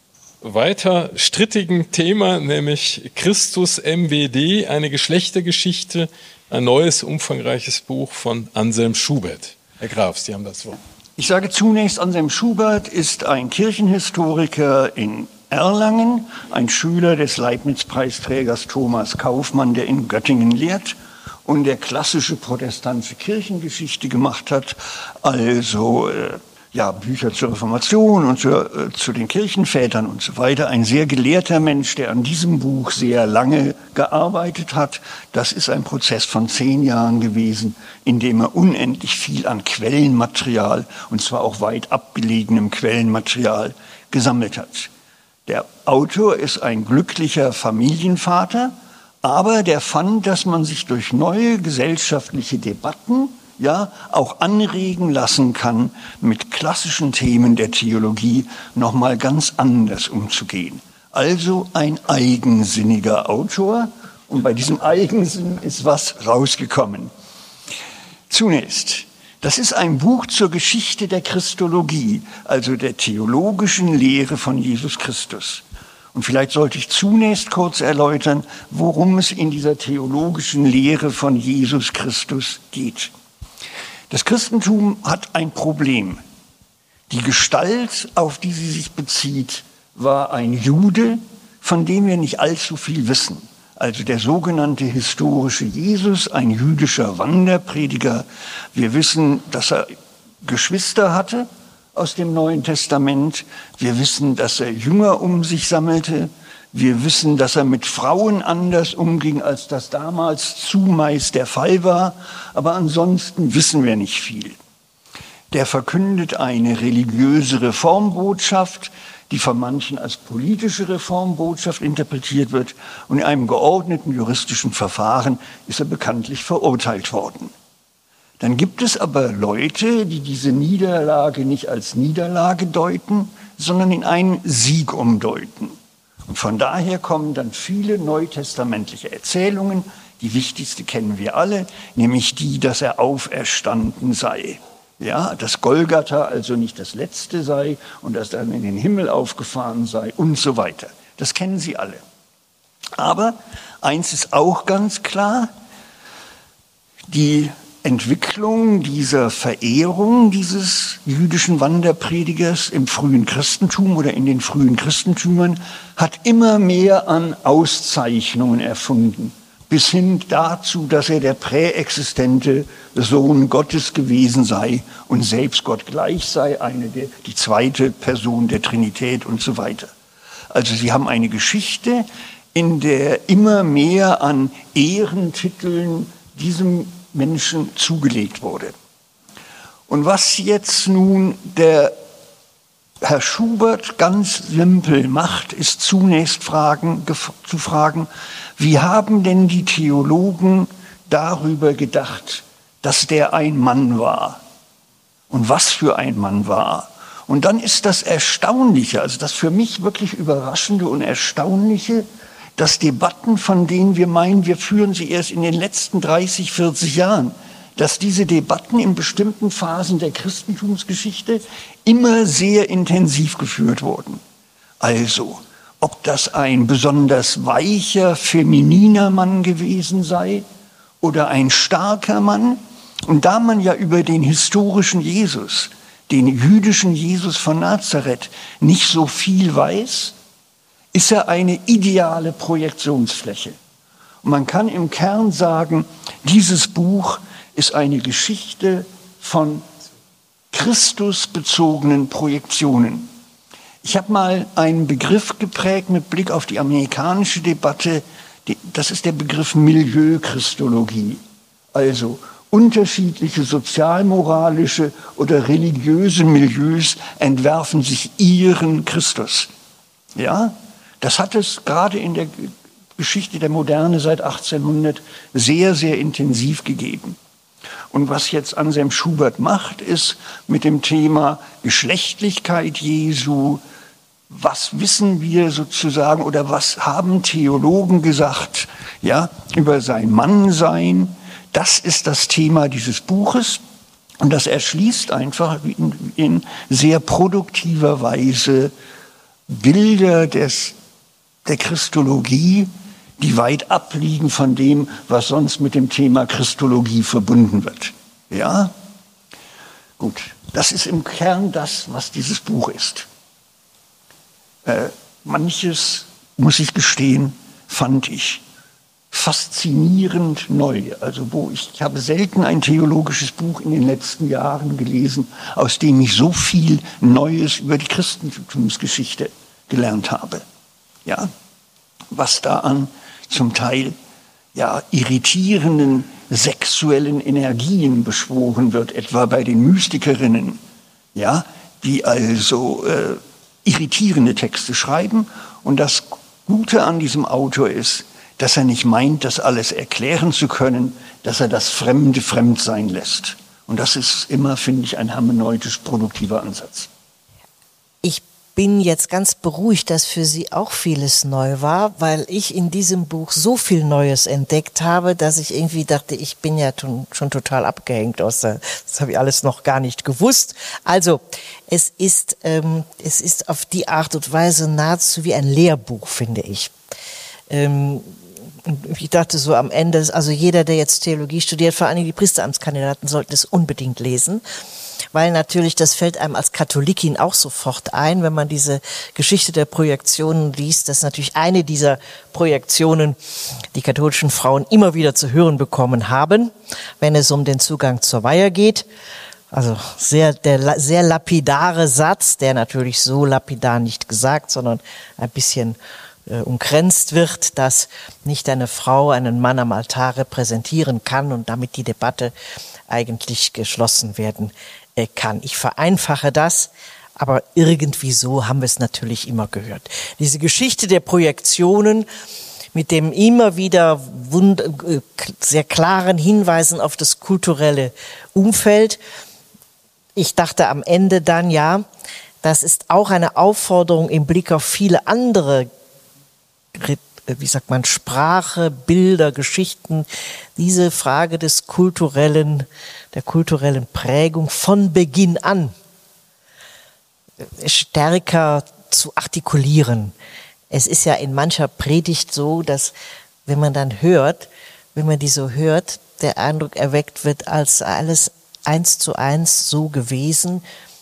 weiter strittigen Thema, nämlich Christus M W D, eine Geschlechtergeschichte, ein neues, umfangreiches Buch von Anselm Schubert. Herr Graf, Sie haben das Wort. Ich sage zunächst, Anselm Schubert ist ein Kirchenhistoriker in Erlangen, ein Schüler des Leibniz-Preisträgers Thomas Kaufmann, der in Göttingen lehrt und der klassische protestantische Kirchengeschichte gemacht hat, also äh, ja, Bücher zur Reformation und zur, äh, zu den Kirchenvätern und so weiter. Ein sehr gelehrter Mensch, der an diesem Buch sehr lange gearbeitet hat. Das ist ein Prozess von zehn Jahren gewesen, in dem er unendlich viel an Quellenmaterial, und zwar auch weit abgelegenem Quellenmaterial, gesammelt hat. Der Autor ist ein glücklicher Familienvater, aber der fand, dass man sich durch neue gesellschaftliche Debatten ja auch anregen lassen kann, mit klassischen Themen der Theologie noch mal ganz anders umzugehen. Also ein eigensinniger Autor, und bei diesem Eigensinn ist was rausgekommen. Zunächst, das ist ein Buch zur Geschichte der Christologie, also der theologischen Lehre von Jesus Christus. Und vielleicht sollte ich zunächst kurz erläutern, worum es in dieser theologischen Lehre von Jesus Christus geht. Das Christentum hat ein Problem. Die Gestalt, auf die sie sich bezieht, war ein Jude, von dem wir nicht allzu viel wissen. Also der sogenannte historische Jesus, ein jüdischer Wanderprediger. Wir wissen, dass er Geschwister hatte aus dem Neuen Testament. Wir wissen, dass er Jünger um sich sammelte. Wir wissen, dass er mit Frauen anders umging, als das damals zumeist der Fall war. Aber ansonsten wissen wir nicht viel. Der verkündet eine religiöse Reformbotschaft, die von manchen als politische Reformbotschaft interpretiert wird. Und in einem geordneten juristischen Verfahren ist er bekanntlich verurteilt worden. Dann gibt es aber Leute, die diese Niederlage nicht als Niederlage deuten, sondern in einen Sieg umdeuten. Und von daher kommen dann viele neutestamentliche Erzählungen. Die wichtigste kennen wir alle, nämlich die, dass er auferstanden sei. Ja, dass Golgatha also nicht das Letzte sei und dass er in den Himmel aufgefahren sei und so weiter. Das kennen Sie alle. Aber eins ist auch ganz klar, die Entwicklung dieser Verehrung dieses jüdischen Wanderpredigers im frühen Christentum oder in den frühen Christentümern hat immer mehr an Auszeichnungen erfunden. Bis hin dazu, dass er der präexistente Sohn Gottes gewesen sei und selbst Gott gleich sei, eine der, die zweite Person der Trinität und so weiter. Also Sie haben eine Geschichte, in der immer mehr an Ehrentiteln diesem Menschen zugelegt wurde. Und was jetzt nun der Herr Schubert ganz simpel macht, ist zunächst fragen, zu fragen, wie haben denn die Theologen darüber gedacht, dass der ein Mann war? Und was für ein Mann war? Und dann ist das Erstaunliche, also das für mich wirklich Überraschende und Erstaunliche, dass Debatten, von denen wir meinen, wir führen sie erst in den letzten dreißig, vierzig Jahren, dass diese Debatten in bestimmten Phasen der Christentumsgeschichte immer sehr intensiv geführt wurden. Also, ob das ein besonders weicher, femininer Mann gewesen sei oder ein starker Mann. Und da man ja über den historischen Jesus, den jüdischen Jesus von Nazareth, nicht so viel weiß, ist er eine ideale Projektionsfläche. Und man kann im Kern sagen, dieses Buch ist eine Geschichte von christusbezogenen Projektionen. Ich habe mal einen Begriff geprägt mit Blick auf die amerikanische Debatte. Das ist der Begriff Milieuchristologie. Also unterschiedliche sozialmoralische oder religiöse Milieus entwerfen sich ihren Christus. Ja, das hat es gerade in der Geschichte der Moderne seit achtzehnhundert sehr, sehr intensiv gegeben. Und was jetzt Anselm Schubert macht, ist mit dem Thema Geschlechtlichkeit Jesu, was wissen wir sozusagen oder was haben Theologen gesagt, ja, über sein Mannsein, das ist das Thema dieses Buches und das erschließt einfach in, in sehr produktiver Weise Bilder des, der Christologie, die weit abliegen von dem, was sonst mit dem Thema Christologie verbunden wird. Ja? Gut, das ist im Kern das, was dieses Buch ist. Äh, manches, muss ich gestehen, fand ich faszinierend neu. Also wo ich, ich habe selten ein theologisches Buch in den letzten Jahren gelesen, aus dem ich so viel Neues über die Christentumsgeschichte gelernt habe. Ja? Was da an zum Teil ja, irritierenden sexuellen Energien beschworen wird, etwa bei den Mystikerinnen, ja, die also äh, irritierende Texte schreiben. Und das Gute an diesem Autor ist, dass er nicht meint, das alles erklären zu können, dass er das Fremde fremd sein lässt. Und das ist immer, finde ich, ein hermeneutisch produktiver Ansatz. Ich bin jetzt ganz beruhigt, dass für Sie auch vieles neu war, weil ich in diesem Buch so viel Neues entdeckt habe, dass ich irgendwie dachte, ich bin ja schon, schon total abgehängt aus der, das habe ich alles noch gar nicht gewusst. Also es ist, ähm, es ist auf die Art und Weise nahezu wie ein Lehrbuch, finde ich. Ähm, ich dachte so am Ende, also jeder, der jetzt Theologie studiert, vor allen Dingen die Priesteramtskandidaten, sollten es unbedingt lesen, weil natürlich das fällt einem als Katholikin auch sofort ein, wenn man diese Geschichte der Projektionen liest, dass natürlich eine dieser Projektionen die katholischen Frauen immer wieder zu hören bekommen haben, wenn es um den Zugang zur Weihe geht. Also sehr, der sehr lapidare Satz, der natürlich so lapidar nicht gesagt, sondern ein bisschen äh, umkränzt wird, dass nicht eine Frau einen Mann am Altar repräsentieren kann und damit die Debatte eigentlich geschlossen werden äh, kann. Ich vereinfache das, aber irgendwie so haben wir es natürlich immer gehört. Diese Geschichte der Projektionen mit dem immer wieder wund- äh, sehr klaren Hinweisen auf das kulturelle Umfeld. Ich dachte am Ende dann, ja, das ist auch eine Aufforderung im Blick auf viele andere, wie sagt man, Sprache, Bilder, Geschichten, diese Frage des kulturellen, der kulturellen Prägung von Beginn an stärker zu artikulieren. Es ist ja in mancher Predigt so, dass wenn man dann hört, wenn man die so hört, der Eindruck erweckt wird, als alles eins zu eins so gewesen,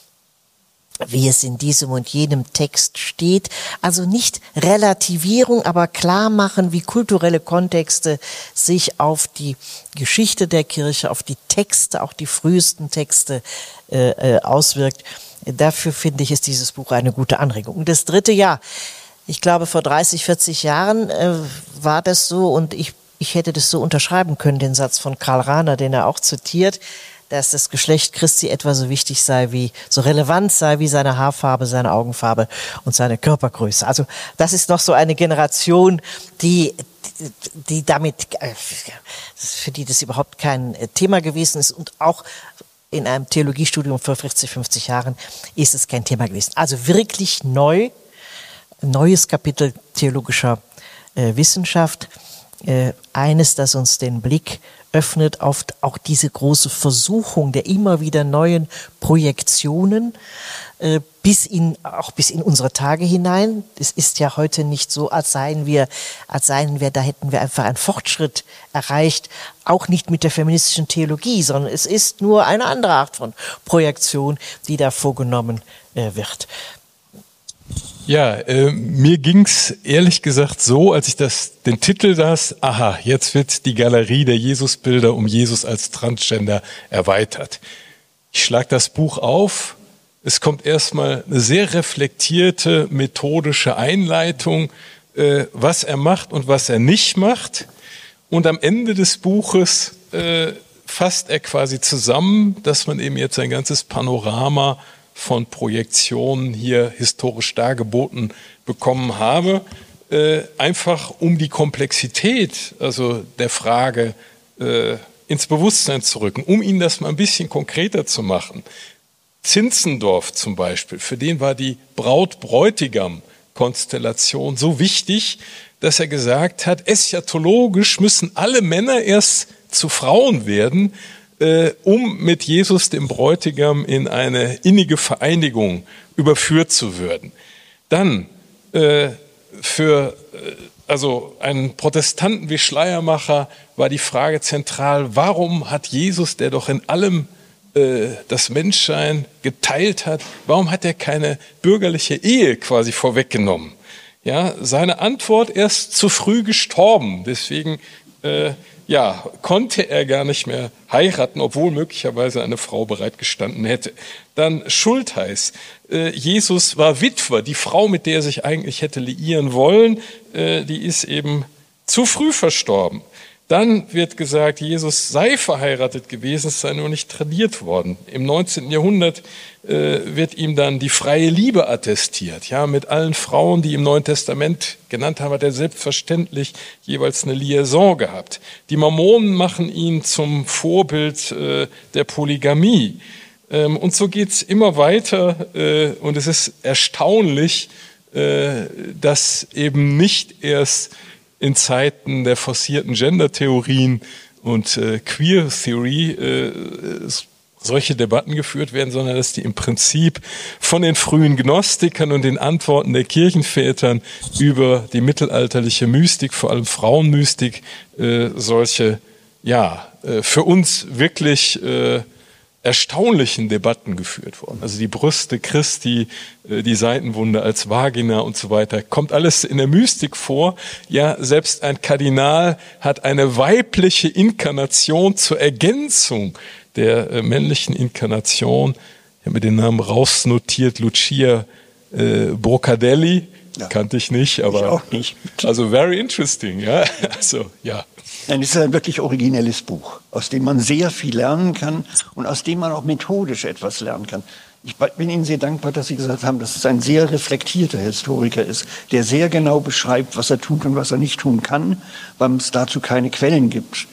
wie es in diesem und jenem Text steht. Also nicht Relativierung, aber klar machen, wie kulturelle Kontexte sich auf die Geschichte der Kirche, auf die Texte, auch die frühesten Texte äh, auswirkt. Dafür finde ich, ist dieses Buch eine gute Anregung. Und das dritte Jahr, ich glaube vor dreißig, vierzig Jahren äh, war das so und ich, ich hätte das so unterschreiben können, den Satz von Karl Rahner, den er auch zitiert, dass das Geschlecht Christi etwa so wichtig sei wie, so relevant sei wie seine Haarfarbe, seine Augenfarbe und seine Körpergröße. Also das ist noch so eine Generation, die, die, die damit, für die das überhaupt kein Thema gewesen ist und auch in einem Theologiestudium vor vierzig, fünfzig Jahren ist es kein Thema gewesen. Also wirklich neu, ein neues Kapitel theologischer äh, Wissenschaft, äh, eines, das uns den Blick öffnet auf auch diese große Versuchung der immer wieder neuen Projektionen äh, bis in auch bis in unsere Tage hinein. Es ist ja heute nicht so, als seien wir, als seien wir, da hätten wir einfach einen Fortschritt erreicht, auch nicht mit der feministischen Theologie, sondern es ist nur eine andere Art von Projektion, die da vorgenommen äh, wird. Ja, äh, mir ging's ehrlich gesagt so, als ich das den Titel las, aha, jetzt wird die Galerie der Jesusbilder um Jesus als Transgender erweitert. Ich schlag das Buch auf, es kommt erstmal eine sehr reflektierte, methodische Einleitung, äh, was er macht und was er nicht macht. Und am Ende des Buches äh, fasst er quasi zusammen, dass man eben jetzt ein ganzes Panorama von Projektionen hier historisch dargeboten bekommen habe, äh, einfach um die Komplexität, also der Frage, äh, ins Bewusstsein zu rücken, um Ihnen das mal ein bisschen konkreter zu machen. Zinzendorf zum Beispiel, für den war die Braut-Bräutigam-Konstellation so wichtig, dass er gesagt hat, eschatologisch müssen alle Männer erst zu Frauen werden, Äh, um mit Jesus, dem Bräutigam, in eine innige Vereinigung überführt zu werden. Dann äh, für äh, also einen Protestanten wie Schleiermacher war die Frage zentral, warum hat Jesus, der doch in allem äh, das Menschsein geteilt hat, warum hat er keine bürgerliche Ehe quasi vorweggenommen? Ja, seine Antwort, erst zu früh gestorben, deswegen äh, ja, konnte er gar nicht mehr heiraten, obwohl möglicherweise eine Frau bereit gestanden hätte. Dann Schultheiß. Äh, Jesus war Witwer. Die Frau, mit der er sich eigentlich hätte liieren wollen, äh, die ist eben zu früh verstorben. Dann wird gesagt, Jesus sei verheiratet gewesen, es sei nur nicht tradiert worden. Im neunzehnten Jahrhundert äh, wird ihm dann die freie Liebe attestiert. Ja, mit allen Frauen, die im Neuen Testament genannt haben, hat er selbstverständlich jeweils eine Liaison gehabt. Die Mormonen machen ihn zum Vorbild äh, der Polygamie. Ähm, und so geht's immer weiter. Äh, und es ist erstaunlich, äh, dass eben nicht erst in Zeiten der forcierten Gender-Theorien und äh, Queer-Theory äh, solche Debatten geführt werden, sondern dass die im Prinzip von den frühen Gnostikern und den Antworten der Kirchenvätern über die mittelalterliche Mystik, vor allem Frauenmystik, äh, solche, ja, äh, für uns wirklich äh, erstaunlichen Debatten geführt worden. Also die Brüste Christi, die Seitenwunde als Vagina und so weiter, kommt alles in der Mystik vor. Ja, selbst ein Kardinal hat eine weibliche Inkarnation zur Ergänzung der männlichen Inkarnation. Ich habe mir den Namen rausnotiert, Lucia äh, Brocadelli, ja. Kannte ich nicht, aber ich auch nicht. Also very interesting, ja. Also ja. Nein, es ist ein wirklich originelles Buch, aus dem man sehr viel lernen kann und aus dem man auch methodisch etwas lernen kann. Ich bin Ihnen sehr dankbar, dass Sie gesagt haben, dass es ein sehr reflektierter Historiker ist, der sehr genau beschreibt, was er tut und was er nicht tun kann, weil es dazu keine Quellen gibt.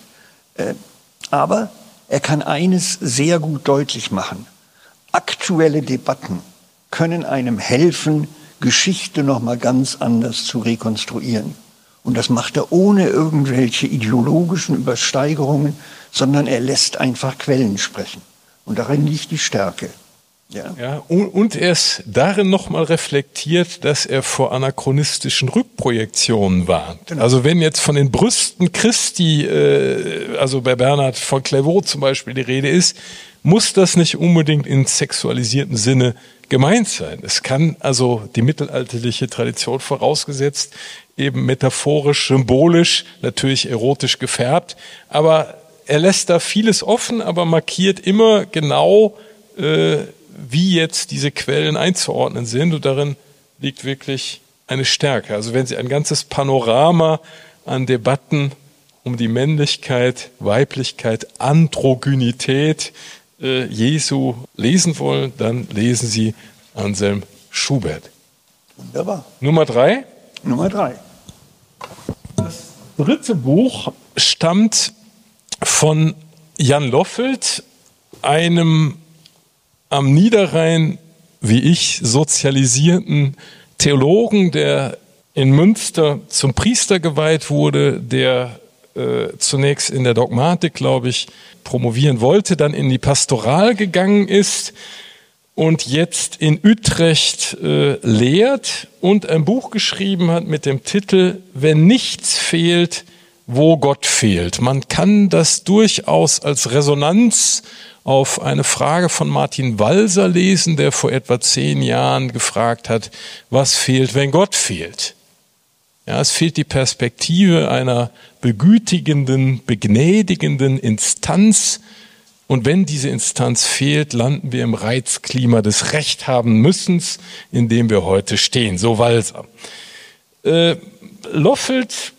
Aber er kann eines sehr gut deutlich machen. Aktuelle Debatten können einem helfen, Geschichte noch mal ganz anders zu rekonstruieren. Und das macht er ohne irgendwelche ideologischen Übersteigerungen, sondern er lässt einfach Quellen sprechen. Und darin liegt die Stärke. Ja. Ja, und, und er ist darin nochmal reflektiert, dass er vor anachronistischen Rückprojektionen warnt. Genau. Also wenn jetzt von den Brüsten Christi, äh, also bei Bernhard von Clairvaux zum Beispiel die Rede ist, muss das nicht unbedingt in sexualisiertem Sinne gemeint sein. Es kann also die mittelalterliche Tradition vorausgesetzt, eben metaphorisch, symbolisch, natürlich erotisch gefärbt, aber er lässt da vieles offen, aber markiert immer genau, äh, wie jetzt diese Quellen einzuordnen sind, und darin liegt wirklich eine Stärke. Also wenn Sie ein ganzes Panorama an Debatten um die Männlichkeit, Weiblichkeit, Androgynität äh, Jesu lesen wollen, dann lesen Sie Anselm Schubert. Wunderbar. Nummer drei? Nummer drei. Das dritte Buch stammt von Jan Loffelt, einem am Niederrhein, wie ich, sozialisierten Theologen, der in Münster zum Priester geweiht wurde, der äh, zunächst in der Dogmatik, glaube ich, promovieren wollte, dann in die Pastoral gegangen ist und jetzt in Utrecht äh, lehrt und ein Buch geschrieben hat mit dem Titel »Wenn nichts fehlt, wo Gott fehlt«. Man kann das durchaus als Resonanz auf eine Frage von Martin Walser lesen, der vor etwa zehn Jahren gefragt hat, was fehlt, wenn Gott fehlt? Ja, es fehlt die Perspektive einer begütigenden, begnädigenden Instanz. Und wenn diese Instanz fehlt, landen wir im Reizklima des Rechthaben-Müssens, in dem wir heute stehen. So Walser. Äh, Loffelt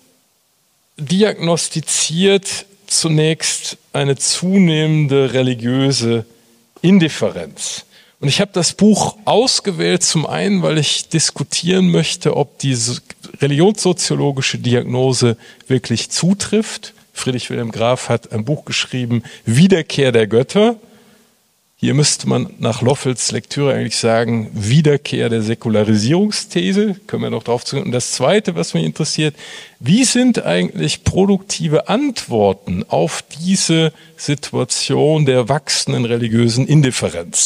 diagnostiziert zunächst eine zunehmende religiöse Indifferenz. Und ich habe das Buch ausgewählt, zum einen, weil ich diskutieren möchte, ob diese religionssoziologische Diagnose wirklich zutrifft. Friedrich Wilhelm Graf hat ein Buch geschrieben, Wiederkehr der Götter. Hier müsste man nach Loffelts Lektüre eigentlich sagen, Wiederkehr der Säkularisierungsthese. Können wir noch drauf zugehen. Und das Zweite, was mich interessiert, wie sind eigentlich produktive Antworten auf diese Situation der wachsenden religiösen Indifferenz?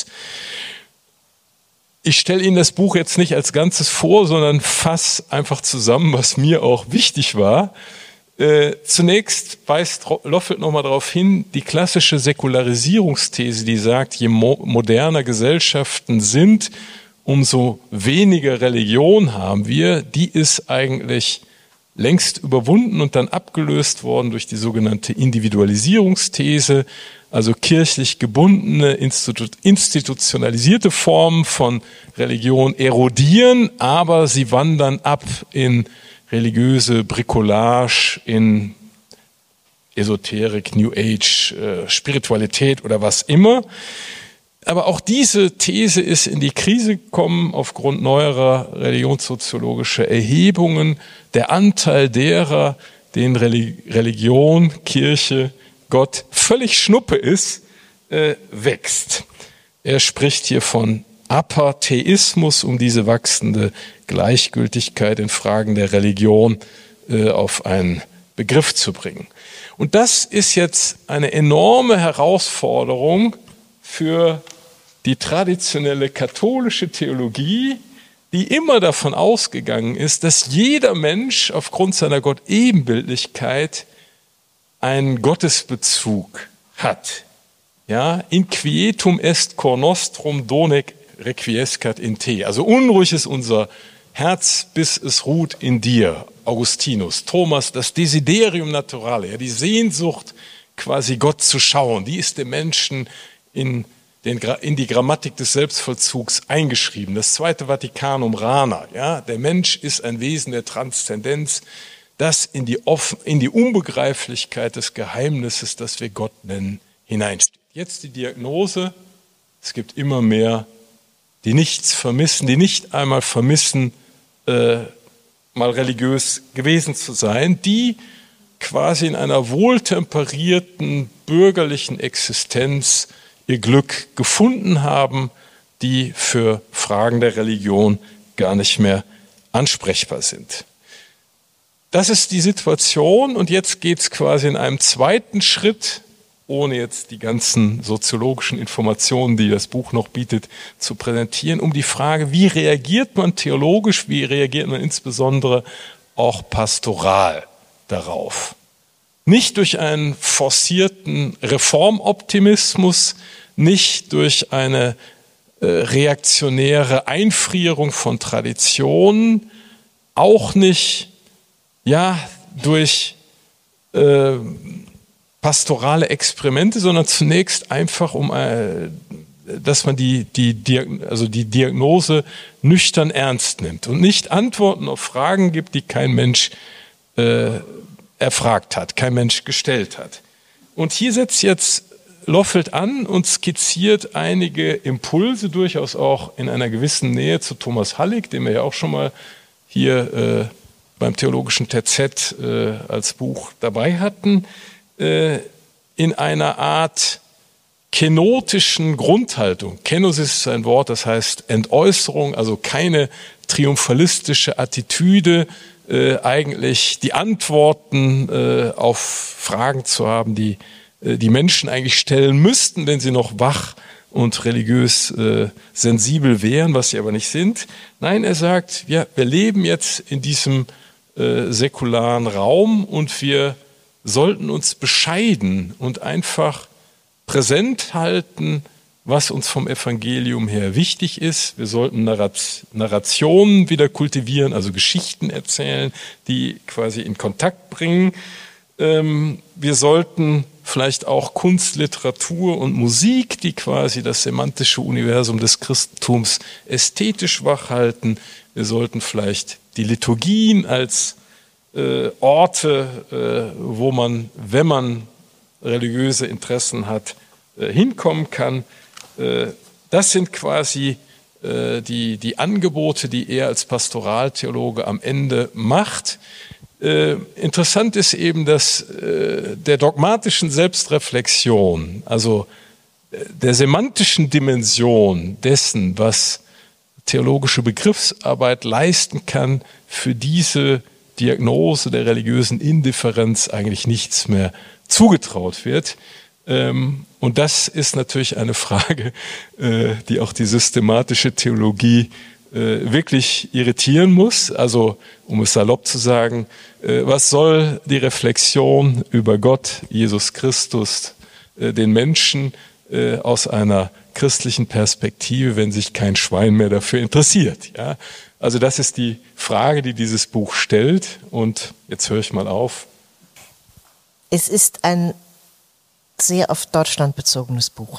Ich stelle Ihnen das Buch jetzt nicht als Ganzes vor, sondern fasse einfach zusammen, was mir auch wichtig war. Äh, zunächst weist Loffelt nochmal darauf hin, die klassische Säkularisierungsthese, die sagt, je mo- moderner Gesellschaften sind, umso weniger Religion haben wir, die ist eigentlich längst überwunden und dann abgelöst worden durch die sogenannte Individualisierungsthese, also kirchlich gebundene, institu- institutionalisierte Formen von Religion erodieren, aber sie wandern ab in religiöse Bricolage, in Esoterik, New Age, äh, Spiritualität oder was immer. Aber auch diese These ist in die Krise gekommen aufgrund neuerer religionssoziologischer Erhebungen. Der Anteil derer, denen Religion, Kirche, Gott völlig Schnuppe ist, äh, wächst. Er spricht hier von Apatheismus, um diese wachsende Gleichgültigkeit in Fragen der Religion äh, auf einen Begriff zu bringen. Und das ist jetzt eine enorme Herausforderung für die traditionelle katholische Theologie, die immer davon ausgegangen ist, dass jeder Mensch aufgrund seiner Gottebenbildlichkeit einen Gottesbezug hat. Ja, inquietum est cor nostrum donec requiescat in te. Also unruhig ist unser Herz, bis es ruht in dir. Augustinus, Thomas, das Desiderium naturale, ja, die Sehnsucht, quasi Gott zu schauen, die ist dem Menschen in, den, in die Grammatik des Selbstvollzugs eingeschrieben. Das Zweite Vatikanum Rana, ja, der Mensch ist ein Wesen der Transzendenz, das in die, Offen, in die Unbegreiflichkeit des Geheimnisses, das wir Gott nennen, hineinsteht. Jetzt die Diagnose, es gibt immer mehr, die nichts vermissen, die nicht einmal vermissen, äh, mal religiös gewesen zu sein, die quasi in einer wohltemperierten bürgerlichen Existenz ihr Glück gefunden haben, die für Fragen der Religion gar nicht mehr ansprechbar sind. Das ist die Situation und jetzt geht es quasi in einem zweiten Schritt, ohne jetzt die ganzen soziologischen Informationen, die das Buch noch bietet, zu präsentieren, um die Frage, wie reagiert man theologisch, wie reagiert man insbesondere auch pastoral darauf. Nicht durch einen forcierten Reformoptimismus, nicht durch eine äh, reaktionäre Einfrierung von Traditionen, auch nicht ja, durch äh, pastorale Experimente, sondern zunächst einfach um, äh, dass man die, die, also die Diagnose nüchtern ernst nimmt und nicht Antworten auf Fragen gibt, die kein Mensch äh, erfragt hat, kein Mensch gestellt hat. Und hier setzt jetzt Loffelt an und skizziert einige Impulse, durchaus auch in einer gewissen Nähe zu Thomas Hallig, den wir ja auch schon mal hier äh, beim Theologischen T Z äh, als Buch dabei hatten, in einer Art kenotischen Grundhaltung. Kenosis ist ein Wort, das heißt Entäußerung, also keine triumphalistische Attitüde, äh, eigentlich die Antworten äh, auf Fragen zu haben, die äh, die Menschen eigentlich stellen müssten, wenn sie noch wach und religiös äh, sensibel wären, was sie aber nicht sind. Nein, er sagt, ja, wir leben jetzt in diesem äh, säkularen Raum und wir sollten uns bescheiden und einfach präsent halten, was uns vom Evangelium her wichtig ist. Wir sollten Narrationen wieder kultivieren, also Geschichten erzählen, die quasi in Kontakt bringen. Wir sollten vielleicht auch Kunst, Literatur und Musik, die quasi das semantische Universum des Christentums ästhetisch wachhalten. Wir sollten vielleicht die Liturgien als Äh, Orte, äh, wo man, wenn man religiöse Interessen hat, äh, hinkommen kann. Äh, das sind quasi äh, die, die Angebote, die er als Pastoraltheologe am Ende macht. Äh, interessant ist eben, dass äh, der dogmatischen Selbstreflexion, also äh, der semantischen Dimension dessen, was theologische Begriffsarbeit leisten kann, für diese Diagnose der religiösen Indifferenz eigentlich nichts mehr zugetraut wird. Und das ist natürlich eine Frage, die auch die systematische Theologie wirklich irritieren muss. Also, um es salopp zu sagen, was soll die Reflexion über Gott, Jesus Christus, den Menschen aus einer christlichen Perspektive, wenn sich kein Schwein mehr dafür interessiert? Ja? Also das ist die Frage, die dieses Buch stellt. Und jetzt höre ich mal auf. Es ist ein sehr auf Deutschland bezogenes Buch.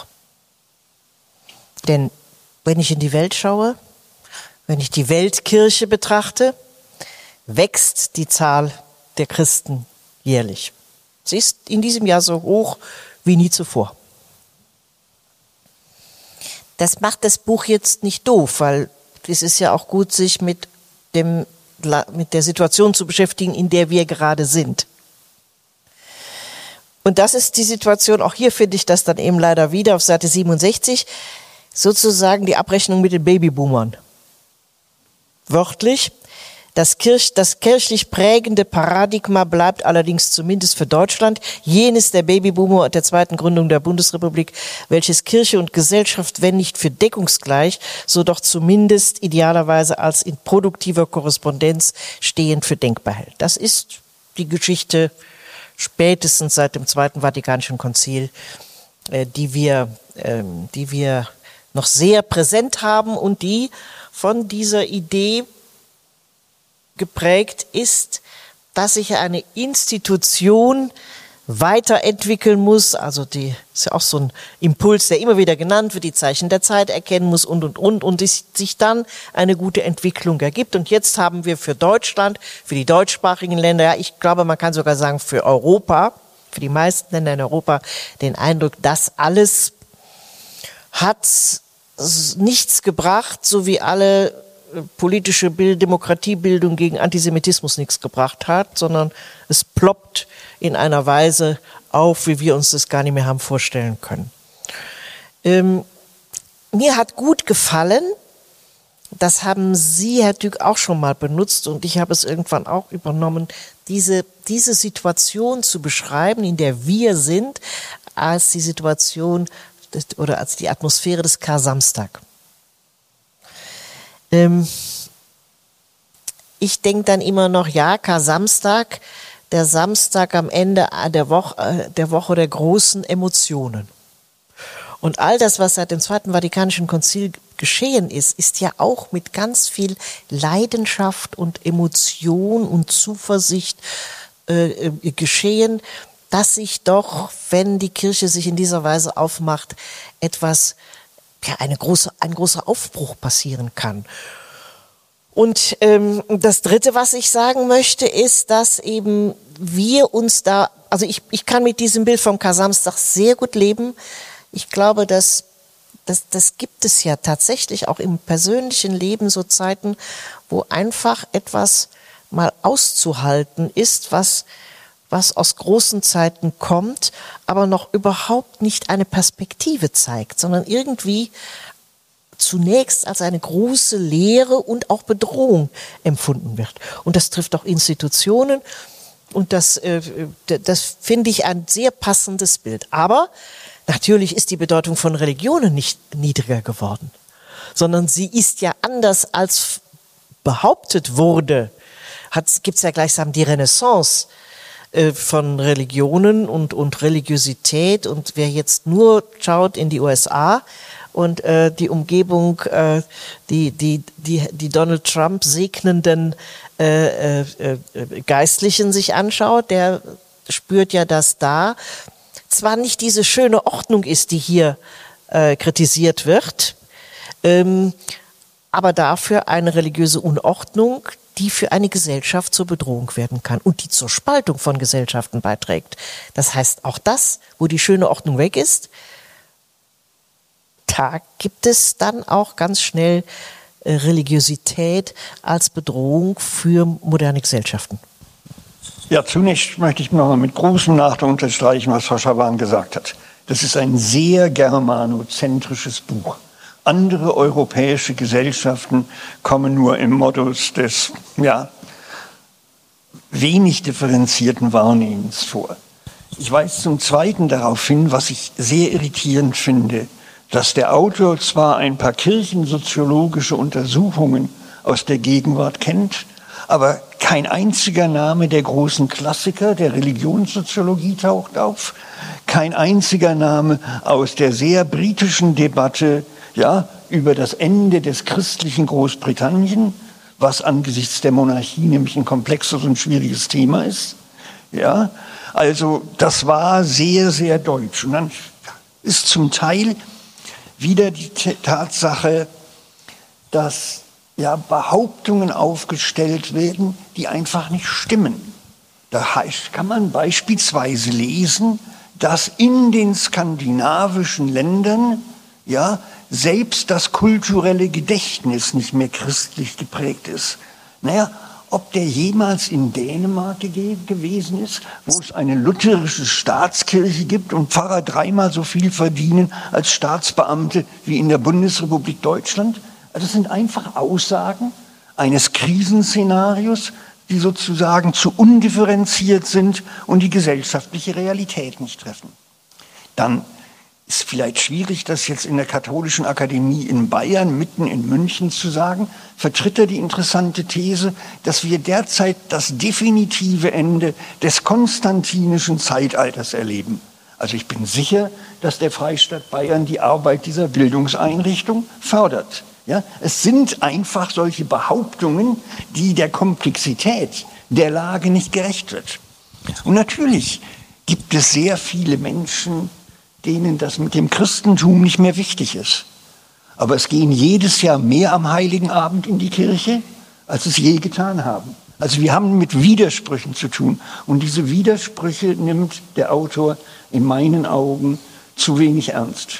Denn wenn ich in die Welt schaue, wenn ich die Weltkirche betrachte, wächst die Zahl der Christen jährlich. Sie ist in diesem Jahr so hoch wie nie zuvor. Das macht das Buch jetzt nicht doof, weil es ist ja auch gut, sich mit dem, mit der Situation zu beschäftigen, in der wir gerade sind. Und das ist die Situation, auch hier finde ich das dann eben leider wieder auf Seite siebenundsechzig, sozusagen die Abrechnung mit den Babyboomern. Wörtlich, das, Kirch, das kirchlich prägende Paradigma bleibt allerdings zumindest für Deutschland jenes der Babyboomer und der zweiten Gründung der Bundesrepublik, welches Kirche und Gesellschaft, wenn nicht für deckungsgleich, so doch zumindest idealerweise als in produktiver Korrespondenz stehend für denkbar hält. Das ist die Geschichte spätestens seit dem Zweiten Vatikanischen Konzil äh, die wir, äh, die wir noch sehr präsent haben und die von dieser Idee geprägt ist, dass sich eine Institution weiterentwickeln muss, also die ist ja auch so ein Impuls, der immer wieder genannt wird, die Zeichen der Zeit erkennen muss und, und, und, und es sich dann eine gute Entwicklung ergibt. Und jetzt haben wir für Deutschland, für die deutschsprachigen Länder, ja, ich glaube, man kann sogar sagen für Europa, für die meisten Länder in Europa, den Eindruck, das alles hat nichts gebracht, so wie alle politische Bild- Demokratiebildung gegen Antisemitismus nichts gebracht hat, sondern es ploppt in einer Weise auf, wie wir uns das gar nicht mehr haben vorstellen können. Ähm, mir hat gut gefallen, das haben Sie, Herr Dück, auch schon mal benutzt und ich habe es irgendwann auch übernommen, diese, diese Situation zu beschreiben, in der wir sind, als die Situation des, oder als die Atmosphäre des Kar-Samstag. Ähm, ich denke dann immer noch, ja, Kar-Samstag, der Samstag am Ende der Woche, der Woche der großen Emotionen. Und all das, was seit dem Zweiten Vatikanischen Konzil geschehen ist, ist ja auch mit ganz viel Leidenschaft und Emotion und Zuversicht äh, geschehen, dass sich doch, wenn die Kirche sich in dieser Weise aufmacht, etwas, ja, eine große, ein großer Aufbruch passieren kann. Und ähm, das Dritte, was ich sagen möchte, ist, dass eben wir uns da, also ich, ich kann mit diesem Bild vom Kar-Samstag sehr gut leben. Ich glaube, dass das, das gibt es ja tatsächlich auch im persönlichen Leben so Zeiten, wo einfach etwas mal auszuhalten ist, was was aus großen Zeiten kommt, aber noch überhaupt nicht eine Perspektive zeigt, sondern irgendwie zunächst als eine große Leere und auch Bedrohung empfunden wird. Und das trifft auch Institutionen und das, äh, das finde ich ein sehr passendes Bild. Aber natürlich ist die Bedeutung von Religionen nicht niedriger geworden, sondern sie ist ja anders als behauptet wurde. Gibt es ja gleichsam die Renaissance von Religionen und, und Religiosität. Und wer jetzt nur schaut in die U S A und äh, die Umgebung, äh, die, die, die, die Donald Trump segnenden äh, äh, Geistlichen sich anschaut, der spürt ja, dass da zwar nicht diese schöne Ordnung ist, die hier äh, kritisiert wird, ähm, aber dafür eine religiöse Unordnung, die für eine Gesellschaft zur Bedrohung werden kann und die zur Spaltung von Gesellschaften beiträgt. Das heißt, auch das, wo die schöne Ordnung weg ist, da gibt es dann auch ganz schnell äh, Religiosität als Bedrohung für moderne Gesellschaften. Ja, zunächst möchte ich noch mal mit großem Nachdruck unterstreichen, was Frau Schaban gesagt hat. Das ist ein sehr germanozentrisches Buch. Andere europäische Gesellschaften kommen nur im Modus des, ja, wenig differenzierten Wahrnehmens vor. Ich weise zum Zweiten darauf hin, was ich sehr irritierend finde, dass der Autor zwar ein paar kirchensoziologische Untersuchungen aus der Gegenwart kennt, aber kein einziger Name der großen Klassiker der Religionssoziologie taucht auf, kein einziger Name aus der sehr britischen Debatte, ja, über das Ende des christlichen Großbritannien, was angesichts der Monarchie nämlich ein komplexes und schwieriges Thema ist. Ja, also das war sehr, sehr deutsch. Und dann ist zum Teil wieder die Tatsache, dass ja Behauptungen aufgestellt werden, die einfach nicht stimmen. Da heißt, kann man beispielsweise lesen, dass in den skandinavischen Ländern ja selbst das kulturelle Gedächtnis nicht mehr christlich geprägt ist. Naja, ob der jemals in Dänemark ge- gewesen ist, wo es eine lutherische Staatskirche gibt und Pfarrer dreimal so viel verdienen als Staatsbeamte wie in der Bundesrepublik Deutschland. Also das sind einfach Aussagen eines Krisenszenarios, die sozusagen zu undifferenziert sind und die gesellschaftliche Realität nicht treffen. Dann ist vielleicht schwierig, das jetzt in der Katholischen Akademie in Bayern, mitten in München zu sagen, vertritt er die interessante These, dass wir derzeit das definitive Ende des konstantinischen Zeitalters erleben. Also ich bin sicher, dass der Freistaat Bayern die Arbeit dieser Bildungseinrichtung fördert. Ja, es sind einfach solche Behauptungen, die der Komplexität der Lage nicht gerecht wird. Und natürlich gibt es sehr viele Menschen, denen das mit dem Christentum nicht mehr wichtig ist. Aber es gehen jedes Jahr mehr am Heiligen Abend in die Kirche, als es je getan haben. Also wir haben mit Widersprüchen zu tun. Und diese Widersprüche nimmt der Autor in meinen Augen zu wenig ernst.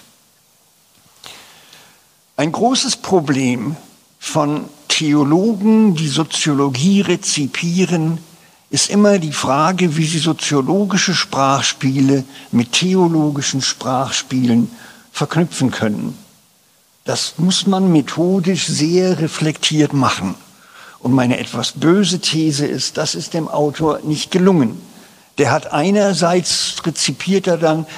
Ein großes Problem von Theologen, die Soziologie rezipieren, ist immer die Frage, wie sie soziologische Sprachspiele mit theologischen Sprachspielen verknüpfen können. Das muss man methodisch sehr reflektiert machen. Und meine etwas böse These ist, das ist dem Autor nicht gelungen. Der hat einerseits rezipiert er dann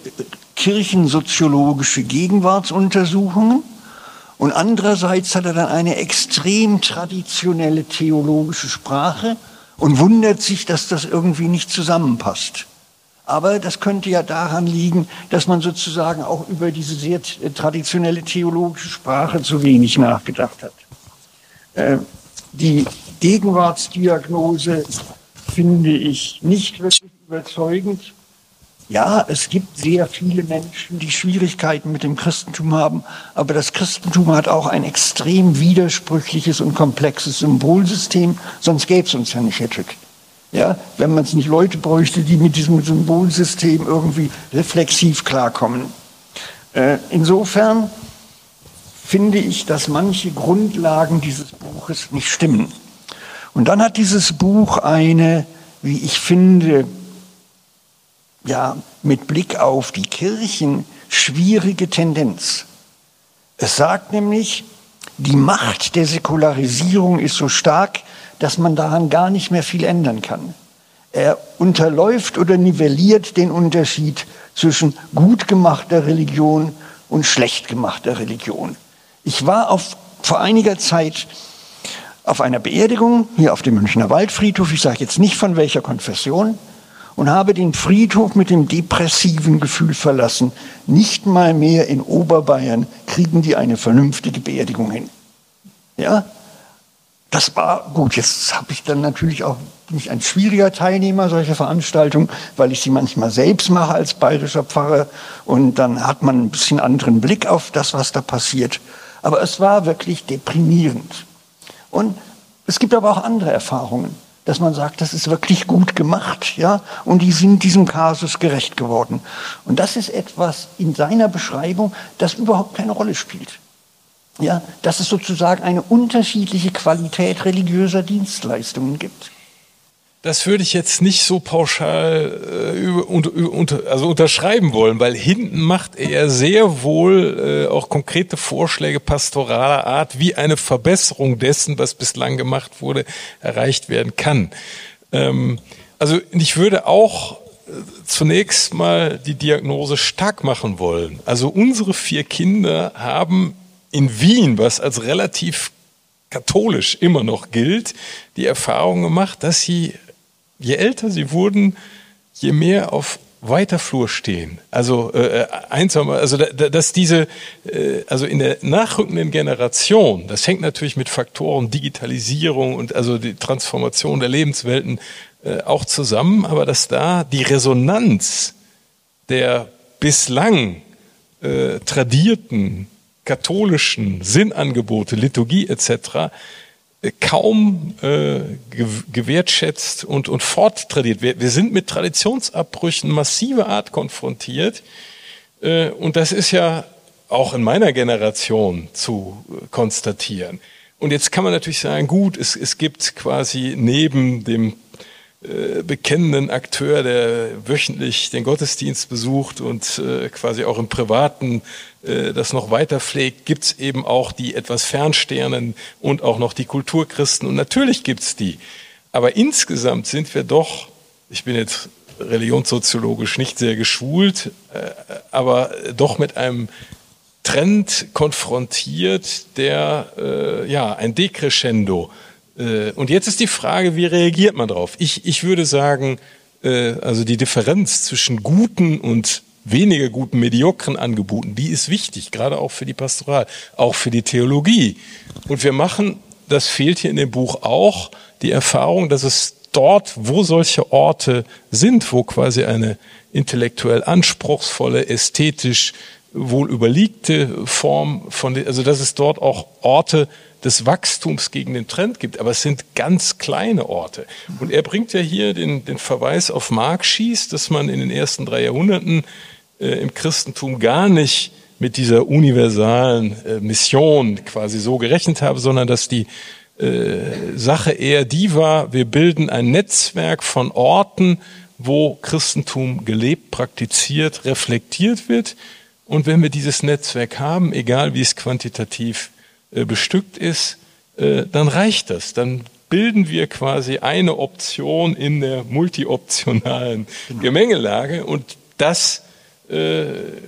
kirchensoziologische Gegenwartsuntersuchungen und andererseits hat er dann eine extrem traditionelle theologische Sprache und wundert sich, dass das irgendwie nicht zusammenpasst. Aber das könnte ja daran liegen, dass man sozusagen auch über diese sehr traditionelle theologische Sprache zu wenig nachgedacht hat. Äh, die Gegenwartsdiagnose finde ich nicht wirklich überzeugend. Ja, es gibt sehr viele Menschen, die Schwierigkeiten mit dem Christentum haben, aber das Christentum hat auch ein extrem widersprüchliches und komplexes Symbolsystem, sonst gäbe es uns ja nicht, Herr Tück. Ja, wenn man es nicht Leute bräuchte, die mit diesem Symbolsystem irgendwie reflexiv klarkommen. Äh, insofern finde ich, dass manche Grundlagen dieses Buches nicht stimmen. Und dann hat dieses Buch eine, wie ich finde, ja, mit Blick auf die Kirchen schwierige Tendenz. Es sagt nämlich, die Macht der Säkularisierung ist so stark, dass man daran gar nicht mehr viel ändern kann. Er unterläuft oder nivelliert den Unterschied zwischen gut gemachter Religion und schlecht gemachter Religion. Ich war auf, vor einiger Zeit auf einer Beerdigung hier auf dem Münchner Waldfriedhof, ich sage jetzt nicht von welcher Konfession, und habe den Friedhof mit dem depressiven Gefühl verlassen, nicht mal mehr in Oberbayern kriegen die eine vernünftige Beerdigung hin. Ja, das war gut. Jetzt habe ich dann natürlich auch nicht ein schwieriger Teilnehmer solcher Veranstaltungen, weil ich sie manchmal selbst mache als bayerischer Pfarrer und dann hat man ein bisschen anderen Blick auf das, was da passiert. Aber es war wirklich deprimierend. Und es gibt aber auch andere Erfahrungen, dass man sagt, das ist wirklich gut gemacht, ja, und die sind diesem Kasus gerecht geworden. Und das ist etwas in seiner Beschreibung, das überhaupt keine Rolle spielt. Ja, dass es sozusagen eine unterschiedliche Qualität religiöser Dienstleistungen gibt. Das würde ich jetzt nicht so pauschal äh, unter, unter, also unterschreiben wollen, weil hinten macht er sehr wohl äh, auch konkrete Vorschläge pastoraler Art, wie eine Verbesserung dessen, was bislang gemacht wurde, erreicht werden kann. Ähm, also ich würde auch äh, zunächst mal die Diagnose stark machen wollen. Also unsere vier Kinder haben in Wien, was als relativ katholisch immer noch gilt, die Erfahrung gemacht, dass sie, je älter sie wurden, je mehr auf weiter Flur stehen. Also äh, einsamer, also da, dass diese, äh, also in der nachrückenden Generation, das hängt natürlich mit Faktoren Digitalisierung und also die Transformation der Lebenswelten äh, auch zusammen, aber dass da die Resonanz der bislang äh, tradierten katholischen Sinnangebote, Liturgie et cetera kaum äh, gewertschätzt und, und forttradiert. Wir, wir sind mit Traditionsabbrüchen massiver Art konfrontiert äh, und das ist ja auch in meiner Generation zu äh, konstatieren. Und jetzt kann man natürlich sagen, gut, es, es gibt quasi neben dem äh, bekennenden Akteur, der wöchentlich den Gottesdienst besucht und äh, quasi auch im Privaten das noch weiter pflegt, gibt's eben auch die etwas Fernstehenden und auch noch die Kulturchristen. Und natürlich gibt's die. Aber insgesamt sind wir doch, ich bin jetzt religionssoziologisch nicht sehr geschult, aber doch mit einem Trend konfrontiert, der äh, ja ein Dekrescendo. Äh, und jetzt ist die Frage, wie reagiert man drauf? Ich, ich würde sagen, äh, also die Differenz zwischen guten und weniger guten, mediokren Angeboten, die ist wichtig, gerade auch für die Pastoral, auch für die Theologie. Und wir machen, das fehlt hier in dem Buch auch, die Erfahrung, dass es dort, wo solche Orte sind, wo quasi eine intellektuell anspruchsvolle, ästhetisch wohl überlegte Form von, also dass es dort auch Orte des Wachstums gegen den Trend gibt, aber es sind ganz kleine Orte. Und er bringt ja hier den, den Verweis auf Mark Schies, dass man in den ersten drei Jahrhunderten äh, im Christentum gar nicht mit dieser universalen äh, Mission quasi so gerechnet habe, sondern dass die äh, Sache eher die war, wir bilden ein Netzwerk von Orten, wo Christentum gelebt, praktiziert, reflektiert wird. Und wenn wir dieses Netzwerk haben, egal wie es quantitativ äh, bestückt ist, äh, dann reicht das. Dann bilden wir quasi eine Option in der multioptionalen genau. Gemengelage. Und das äh,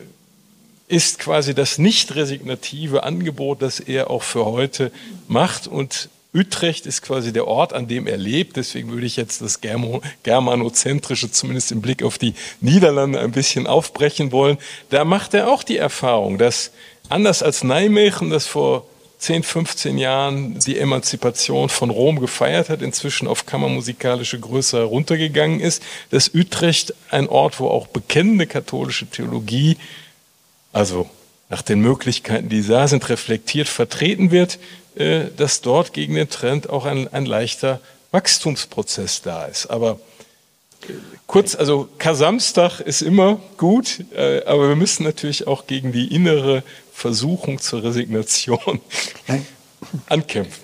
ist quasi das nicht resignative Angebot, das er auch für heute macht. Und Utrecht ist quasi der Ort, an dem er lebt. Deswegen würde ich jetzt das Germanozentrische, zumindest im Blick auf die Niederlande, ein bisschen aufbrechen wollen. Da macht er auch die Erfahrung, dass anders als Nijmegen, das vor zehn, fünfzehn Jahren die Emanzipation von Rom gefeiert hat, inzwischen auf kammermusikalische Größe heruntergegangen ist, dass Utrecht ein Ort, wo auch bekennende katholische Theologie, also nach den Möglichkeiten, die da sind, reflektiert vertreten wird, dass dort gegen den Trend auch ein, ein leichter Wachstumsprozess da ist. Aber kurz, also Kar-Samstag ist immer gut, aber wir müssen natürlich auch gegen die innere Versuchung zur Resignation ankämpfen.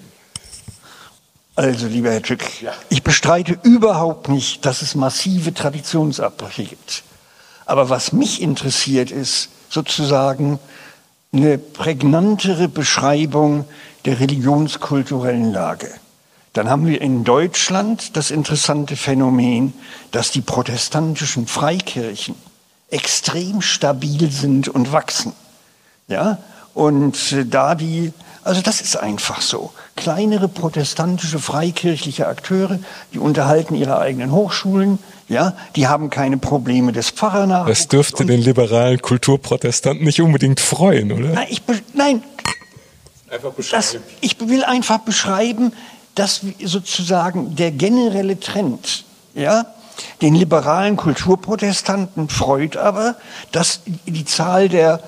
Also, lieber Herr Tschück, ja. Ich bestreite überhaupt nicht, dass es massive Traditionsabbrüche gibt. Aber was mich interessiert, ist sozusagen eine prägnantere Beschreibung der religionskulturellen Lage. Dann haben wir in Deutschland das interessante Phänomen, dass die protestantischen Freikirchen extrem stabil sind und wachsen. Ja? Und da die, also das ist einfach so. Kleinere protestantische freikirchliche Akteure, die unterhalten ihre eigenen Hochschulen, ja, die haben keine Probleme des Pfarrernachwuchs. Das dürfte den liberalen Kulturprotestanten nicht unbedingt freuen, oder? Nein, ich, nein einfach das, ich will einfach beschreiben, dass sozusagen der generelle Trend, ja, den liberalen Kulturprotestanten freut aber, dass die Zahl der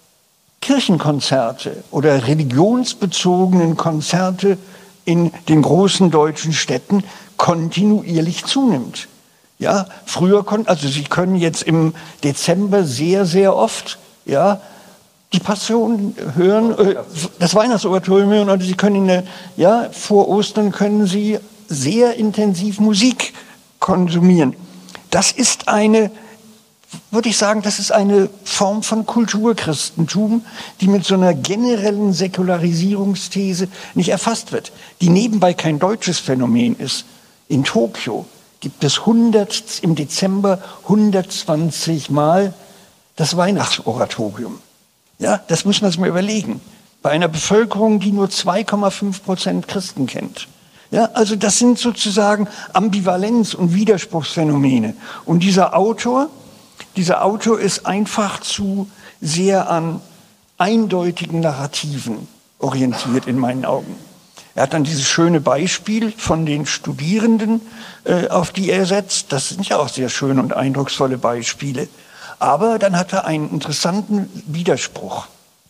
Kirchenkonzerte oder religionsbezogenen Konzerte in den großen deutschen Städten kontinuierlich zunimmt. Ja, früher konnten, also Sie können jetzt im Dezember sehr, sehr oft, ja, die Passion hören, äh, das Weihnachtsoratorium hören, oder Sie können in der, ja, vor Ostern können Sie sehr intensiv Musik konsumieren. Das ist eine, würde ich sagen, das ist eine Form von Kulturchristentum, die mit so einer generellen Säkularisierungsthese nicht erfasst wird, die nebenbei kein deutsches Phänomen ist. In Tokio gibt es hundert, im Dezember hundertzwanzig Mal das Weihnachtsoratorium. Ja, das muss man sich mal überlegen. Bei einer Bevölkerung, die nur zwei Komma fünf Prozent Christen kennt. Ja, also das sind sozusagen Ambivalenz- und Widerspruchsphänomene. Und dieser Autor, dieser Autor ist einfach zu sehr an eindeutigen Narrativen orientiert in meinen Augen. Er hat dann dieses schöne Beispiel von den Studierenden, äh, auf die er setzt. Das sind ja auch sehr schöne und eindrucksvolle Beispiele. Aber dann hat er einen interessanten Widerspruch.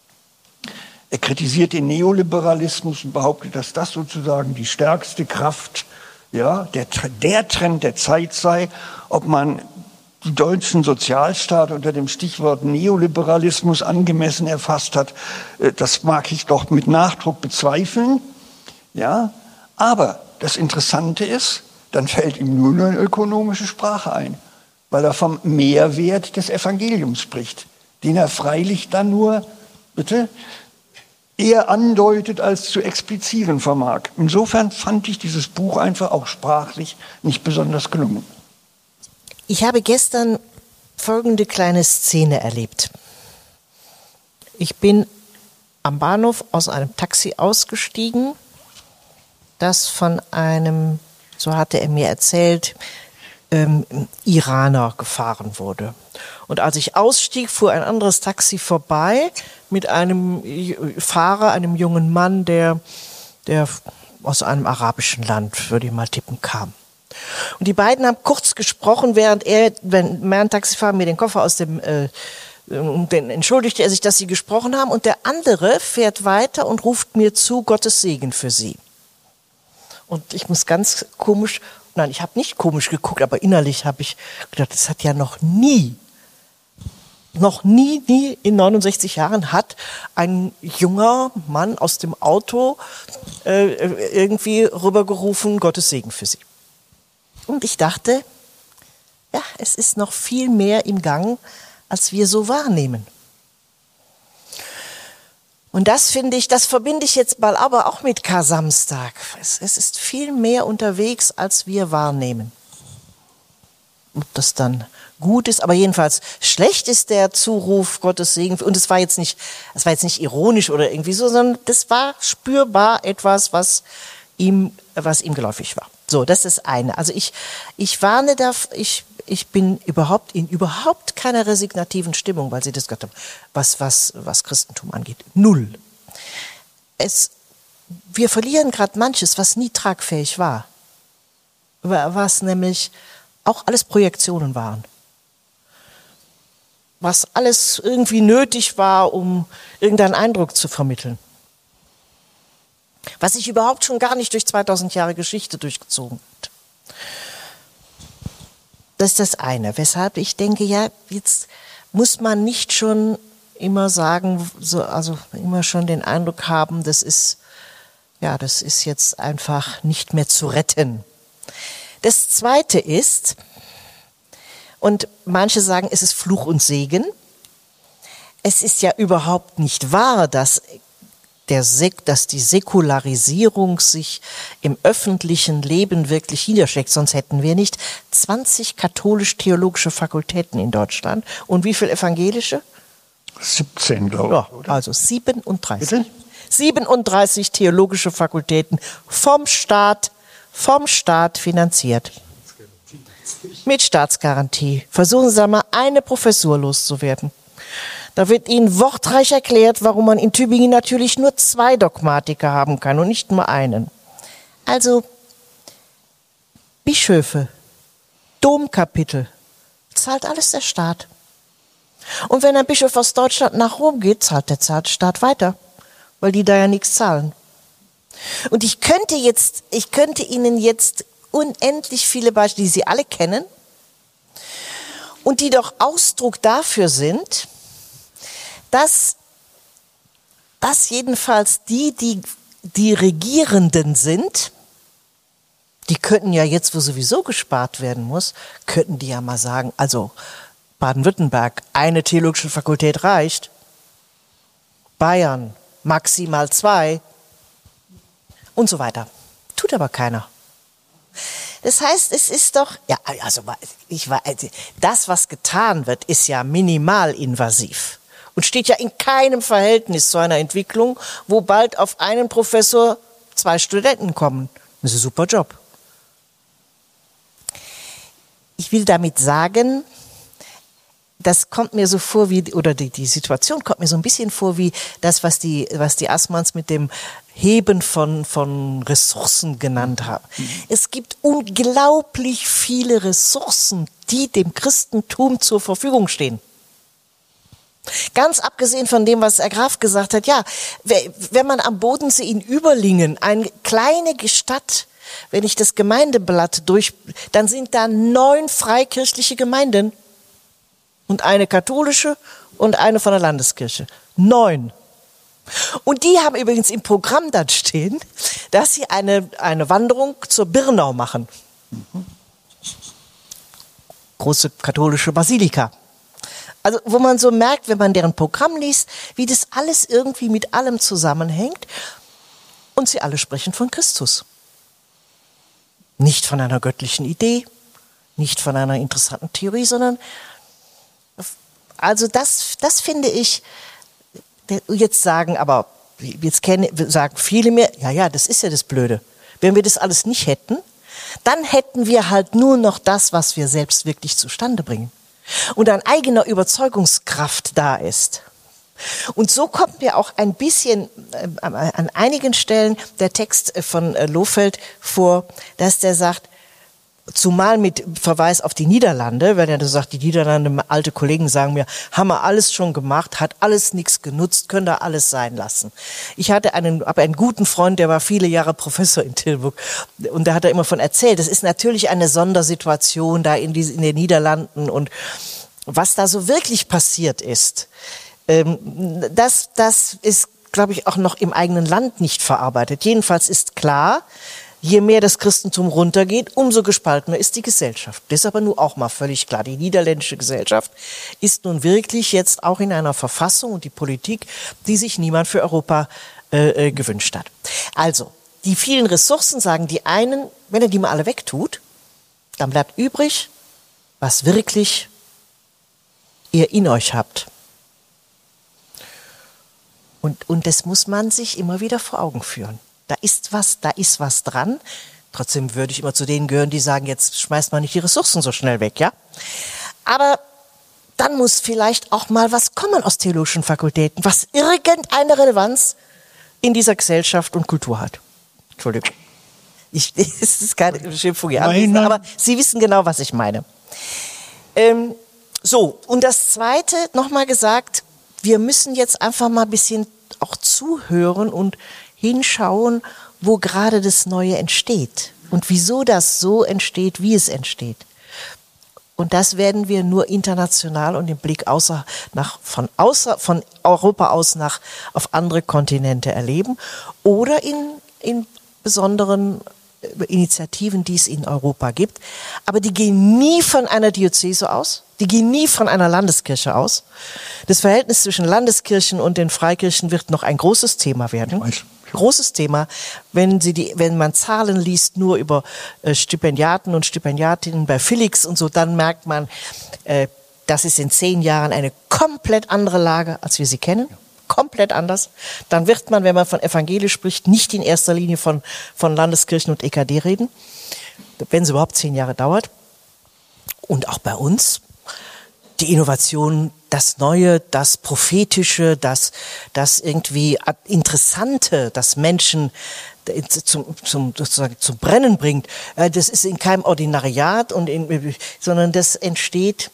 Er kritisiert den Neoliberalismus und behauptet, dass das sozusagen die stärkste Kraft, ja, der, der Trend der Zeit sei. Ob man die deutschen Sozialstaat unter dem Stichwort Neoliberalismus angemessen erfasst hat, das mag ich doch mit Nachdruck bezweifeln. Ja, aber das Interessante ist, dann fällt ihm nur eine ökonomische Sprache ein, weil er vom Mehrwert des Evangeliums spricht, den er freilich dann nur, bitte, eher andeutet, als zu explizieren vermag. Insofern fand ich dieses Buch einfach auch sprachlich nicht besonders gelungen. Ich habe gestern folgende kleine Szene erlebt. Ich bin am Bahnhof aus einem Taxi ausgestiegen, das von einem, so hatte er mir erzählt, ähm, Iraner gefahren wurde. Und als ich ausstieg, fuhr ein anderes Taxi vorbei mit einem Fahrer, einem jungen Mann, der, der aus einem arabischen Land, würde ich mal tippen, kam. Und die beiden haben kurz gesprochen, während er, wenn mein Taxifahrer mir den Koffer aus dem, äh, den entschuldigte er sich, dass sie gesprochen haben, und der andere fährt weiter und ruft mir zu, Gottes Segen für sie. Und ich muss ganz komisch, nein, ich habe nicht komisch geguckt, aber innerlich habe ich gedacht, das hat ja noch nie, noch nie, nie in neunundsechzig Jahren hat ein junger Mann aus dem Auto äh, irgendwie rübergerufen, Gottes Segen für sie. Und ich dachte, ja, es ist noch viel mehr im Gang, als wir so wahrnehmen. Und das finde ich, das verbinde ich jetzt mal aber auch mit Kar-Samstag. Es, es ist viel mehr unterwegs, als wir wahrnehmen. Ob das dann gut ist, aber jedenfalls schlecht ist der Zuruf, Gottes Segen. Und es war jetzt nicht, es war jetzt nicht ironisch oder irgendwie so, sondern das war spürbar etwas, was ihm, was ihm geläufig war. So, das ist eine. Also ich, ich warne da, ich, ich bin überhaupt in überhaupt keiner resignativen Stimmung, weil Sie das gesagt haben, was, was, was Christentum angeht. Null. Es, wir verlieren gerade manches, was nie tragfähig war. Was nämlich auch alles Projektionen waren. Was alles irgendwie nötig war, um irgendeinen Eindruck zu vermitteln. Was sich überhaupt schon gar nicht durch zweitausend Jahre Geschichte durchgezogen hat. Das ist das eine. Weshalb ich denke, ja, jetzt muss man nicht schon immer sagen, so, also immer schon den Eindruck haben, das ist, ja, das ist jetzt einfach nicht mehr zu retten. Das zweite ist, und manche sagen, es ist Fluch und Segen. Es ist ja überhaupt nicht wahr, dass Der Sek- dass die Säkularisierung sich im öffentlichen Leben wirklich niederschlägt. Sonst hätten wir nicht zwanzig katholisch-theologische Fakultäten in Deutschland. Und wie viele evangelische? siebzehn, glaube ich. Ja, also siebenunddreißig. Bitte? siebenunddreißig theologische Fakultäten vom Staat, vom Staat finanziert. Mit Staatsgarantie. Versuchen Sie mal, eine Professur loszuwerden. Da wird Ihnen wortreich erklärt, warum man in Tübingen natürlich nur zwei Dogmatiker haben kann und nicht nur einen. Also Bischöfe, Domkapitel, zahlt alles der Staat. Und wenn ein Bischof aus Deutschland nach Rom geht, zahlt der Staat weiter, weil die da ja nichts zahlen. Und ich könnte jetzt, ich könnte Ihnen jetzt unendlich viele Beispiele, die Sie alle kennen und die doch Ausdruck dafür sind, dass, dass jedenfalls die, die, die Regierenden sind, die könnten ja jetzt, wo sowieso gespart werden muss, könnten die ja mal sagen, also Baden-Württemberg, eine theologische Fakultät reicht, Bayern, maximal zwei und so weiter. Tut aber keiner. Das heißt, es ist doch, ja, also ich war, das, was getan wird, ist ja minimalinvasiv. Und steht ja in keinem Verhältnis zu einer Entwicklung, wo bald auf einen Professor zwei Studenten kommen. Das ist ein super Job. Ich will damit sagen, das kommt mir so vor wie, oder die, die Situation kommt mir so ein bisschen vor wie das, was die, was die Assmanns mit dem Heben von, von Ressourcen genannt haben. Es gibt unglaublich viele Ressourcen, die dem Christentum zur Verfügung stehen. Ganz abgesehen von dem, was Herr Graf gesagt hat, ja, wenn man am Bodensee in Überlingen, eine kleine Stadt, wenn ich das Gemeindeblatt durch, dann sind da neun freikirchliche Gemeinden und eine katholische und eine von der Landeskirche. Neun. Und die haben übrigens im Programm dann stehen, dass sie eine, eine Wanderung zur Birnau machen. Große katholische Basilika. Also wo man so merkt, wenn man deren Programm liest, wie das alles irgendwie mit allem zusammenhängt. Und sie alle sprechen von Christus. Nicht von einer göttlichen Idee, nicht von einer interessanten Theorie, sondern also das, das finde ich, jetzt sagen aber, jetzt kennen, sagen viele mehr, ja, ja, das ist ja das Blöde. Wenn wir das alles nicht hätten, dann hätten wir halt nur noch das, was wir selbst wirklich zustande bringen. Und an eigener Überzeugungskraft da ist. Und so kommt mir auch ein bisschen äh, an einigen Stellen der Text von äh, Lohfeld vor, dass der sagt, zumal mit Verweis auf die Niederlande, wenn er sagt, die Niederlande, alte Kollegen sagen mir, haben wir alles schon gemacht, hat alles nichts genutzt, können da alles sein lassen. Ich hatte einen, aber einen guten Freund, der war viele Jahre Professor in Tilburg und da hat er immer von erzählt, das ist natürlich eine Sondersituation da in, die, in den Niederlanden und was da so wirklich passiert ist, ähm, das, das ist, glaube ich, auch noch im eigenen Land nicht verarbeitet. Jedenfalls ist klar, je mehr das Christentum runtergeht, umso gespaltener ist die Gesellschaft. Das ist aber nun auch mal völlig klar. Die niederländische Gesellschaft ist nun wirklich jetzt auch in einer Verfassung und die Politik, die sich niemand für Europa äh, gewünscht hat. Also, die vielen Ressourcen sagen die einen, wenn er die mal alle wegtut, dann bleibt übrig, was wirklich ihr in euch habt. Und, und das muss man sich immer wieder vor Augen führen. Da ist was, da ist was dran. Trotzdem würde ich immer zu denen gehören, die sagen, jetzt schmeißt man nicht die Ressourcen so schnell weg, ja? Aber dann muss vielleicht auch mal was kommen aus theologischen Fakultäten, was irgendeine Relevanz in dieser Gesellschaft und Kultur hat. Entschuldigung. Ich, es ist keine Beschimpfung hier, aber Sie wissen genau, was ich meine. Ähm, so, und das Zweite, nochmal gesagt, wir müssen jetzt einfach mal ein bisschen auch zuhören und hinschauen, wo gerade das Neue entsteht und wieso das so entsteht, wie es entsteht. Und das werden wir nur international und im Blick außer, nach, von, außer, von Europa aus nach, auf andere Kontinente erleben oder in, in besonderen Initiativen, die es in Europa gibt. Aber die gehen nie von einer Diözese aus, die gehen nie von einer Landeskirche aus. Das Verhältnis zwischen Landeskirchen und den Freikirchen wird noch ein großes Thema werden. Großes Thema, wenn sie die, wenn man Zahlen liest nur über äh, Stipendiaten und Stipendiatinnen bei Felix und so, dann merkt man, äh, das ist in zehn Jahren eine komplett andere Lage, als wir sie kennen. Komplett anders. Dann wird man, wenn man von evangelisch spricht, nicht in erster Linie von, von Landeskirchen und E K D reden, wenn es überhaupt zehn Jahre dauert. Und auch bei uns. Die Innovation, das Neue, das Prophetische, das, das irgendwie Interessante, das Menschen zum, zum, sozusagen zum Brennen bringt, das ist in keinem Ordinariat, und in, sondern das entsteht